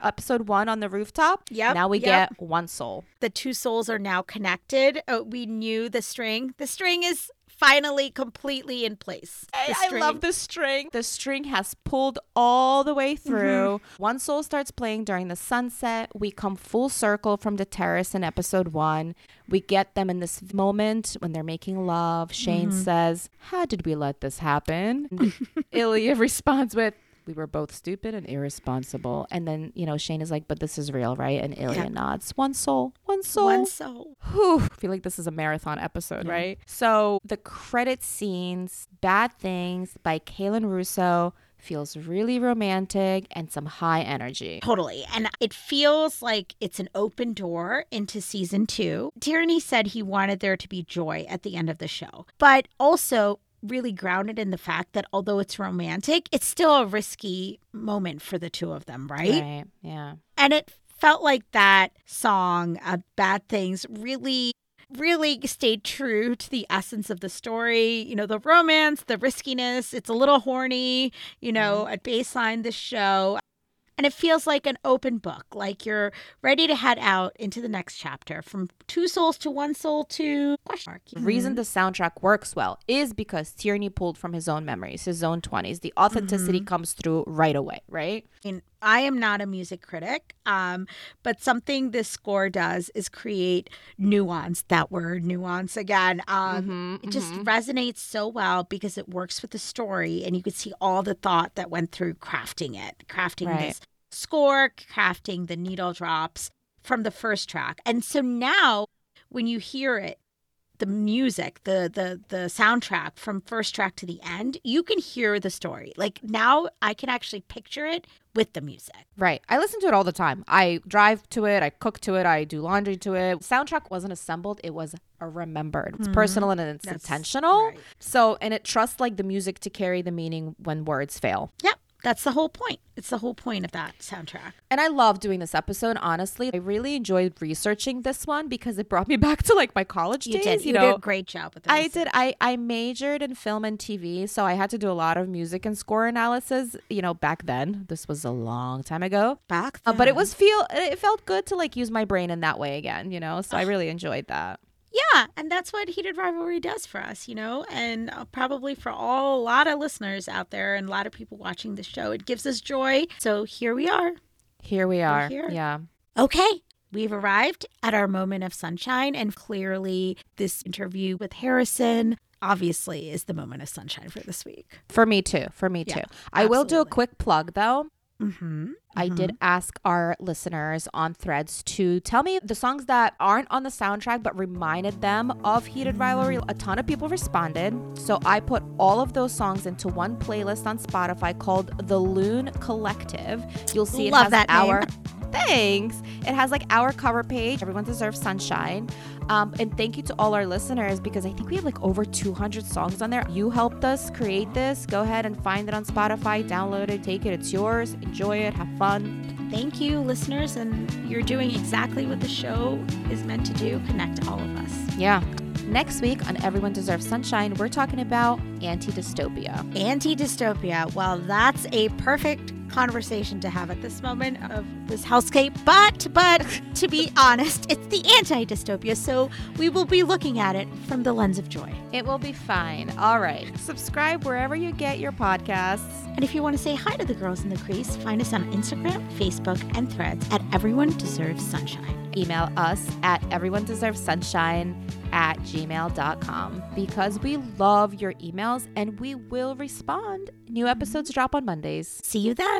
1 on the rooftop? Yep, Now we yep. get One Soul. The two souls are now connected. We knew the string. The string is finally completely in place. I love the string. The string has pulled all the way through. One Soul starts playing during the sunset. We come full circle from the terrace in episode 1. We get them in this moment when they're making love. Shane says, how did we let this happen? And Ilya responds with, we were both stupid and irresponsible. And then, you know, Shane is like, but this is real, right? And Ilya nods. One soul. One soul. One soul. Whew. I feel like this is a marathon episode, right? So the credit scenes, Bad Things by Kaylin Russo, feels really romantic and some high energy. Totally. And it feels like it's an open door into season 2. Tierney said he wanted there to be joy at the end of the show, but also really grounded in the fact that although it's romantic, it's still a risky moment for the two of them, right? Right. Yeah. And it felt like that song, Bad Things, really stayed true to the essence of the story. You know, the romance, the riskiness, it's a little horny, you know, at baseline, the show. And it feels like an open book, like you're ready to head out into the next chapter from two souls to one soul to question mark. The reason the soundtrack works well is because Tierney pulled from his own memories, his own 20s. The authenticity comes through right away, right? I mean, I am not a music critic, but something this score does is create nuance. That word, nuance, again. It just resonates so well because it works with the story, and you could see all the thought that went through crafting this score, crafting the needle drops from the first track. And so now when you hear it the music, the soundtrack from first track to the end, you can hear the story. Like now I can actually picture it with the music. Right. I listen to it all the time. I drive to it. I cook to it. I do laundry to it. Soundtrack wasn't assembled. It was remembered. It's personal and it's intentional. Right. So, and it trusts like the music to carry the meaning when words fail. Yep. That's the whole point. It's the whole point of that soundtrack. And I love doing this episode, honestly. I really enjoyed researching this one because it brought me back to like my college days. You did a great job with that. I did. I majored in film and TV, so I had to do a lot of music and score analysis, back then. This was a long time ago. Back then. But it felt good to like use my brain in that way again, so I really enjoyed that. Yeah, and that's what Heated Rivalry does for us, and probably for a lot of listeners out there and a lot of people watching the show. It gives us joy. So here we are. Here we are. Here. Yeah. Okay. We've arrived at our moment of sunshine, and clearly this interview with Harrison obviously is the moment of sunshine for this week. For me too. I will do a absolutely. quick plug though. Mm-hmm. I did ask our listeners on Threads to tell me the songs that aren't on the soundtrack but reminded them of Heated Rivalry. A ton of people responded. So I put all of those songs into one playlist on Spotify called The Loon Collective. You'll see Love it has that our... name. Thanks. It has like our cover page. Everyone Deserves Sunshine. And thank you to all our listeners because I think we have like over 200 songs on there. You helped us create this. Go ahead and find it on Spotify. Download it. Take it. It's yours. Enjoy it. Have fun. Thank you, listeners. And you're doing exactly what the show is meant to do, connect all of us. Yeah. Next week on Everyone Deserves Sunshine, we're talking about anti-dystopia. Anti-dystopia. Well, that's a perfect conversation to have at this moment of this hellscape. But to be honest, it's the anti-dystopia. So we will be looking at it from the lens of joy. It will be fine. All right. Subscribe wherever you get your podcasts. And if you want to say hi to the girls in the crease, find us on Instagram, Facebook, and Threads at Everyone Deserves Sunshine. Email us at everyonedeservesunshine@gmail.com because we love your emails and we will respond. New episodes drop on Mondays. See you then.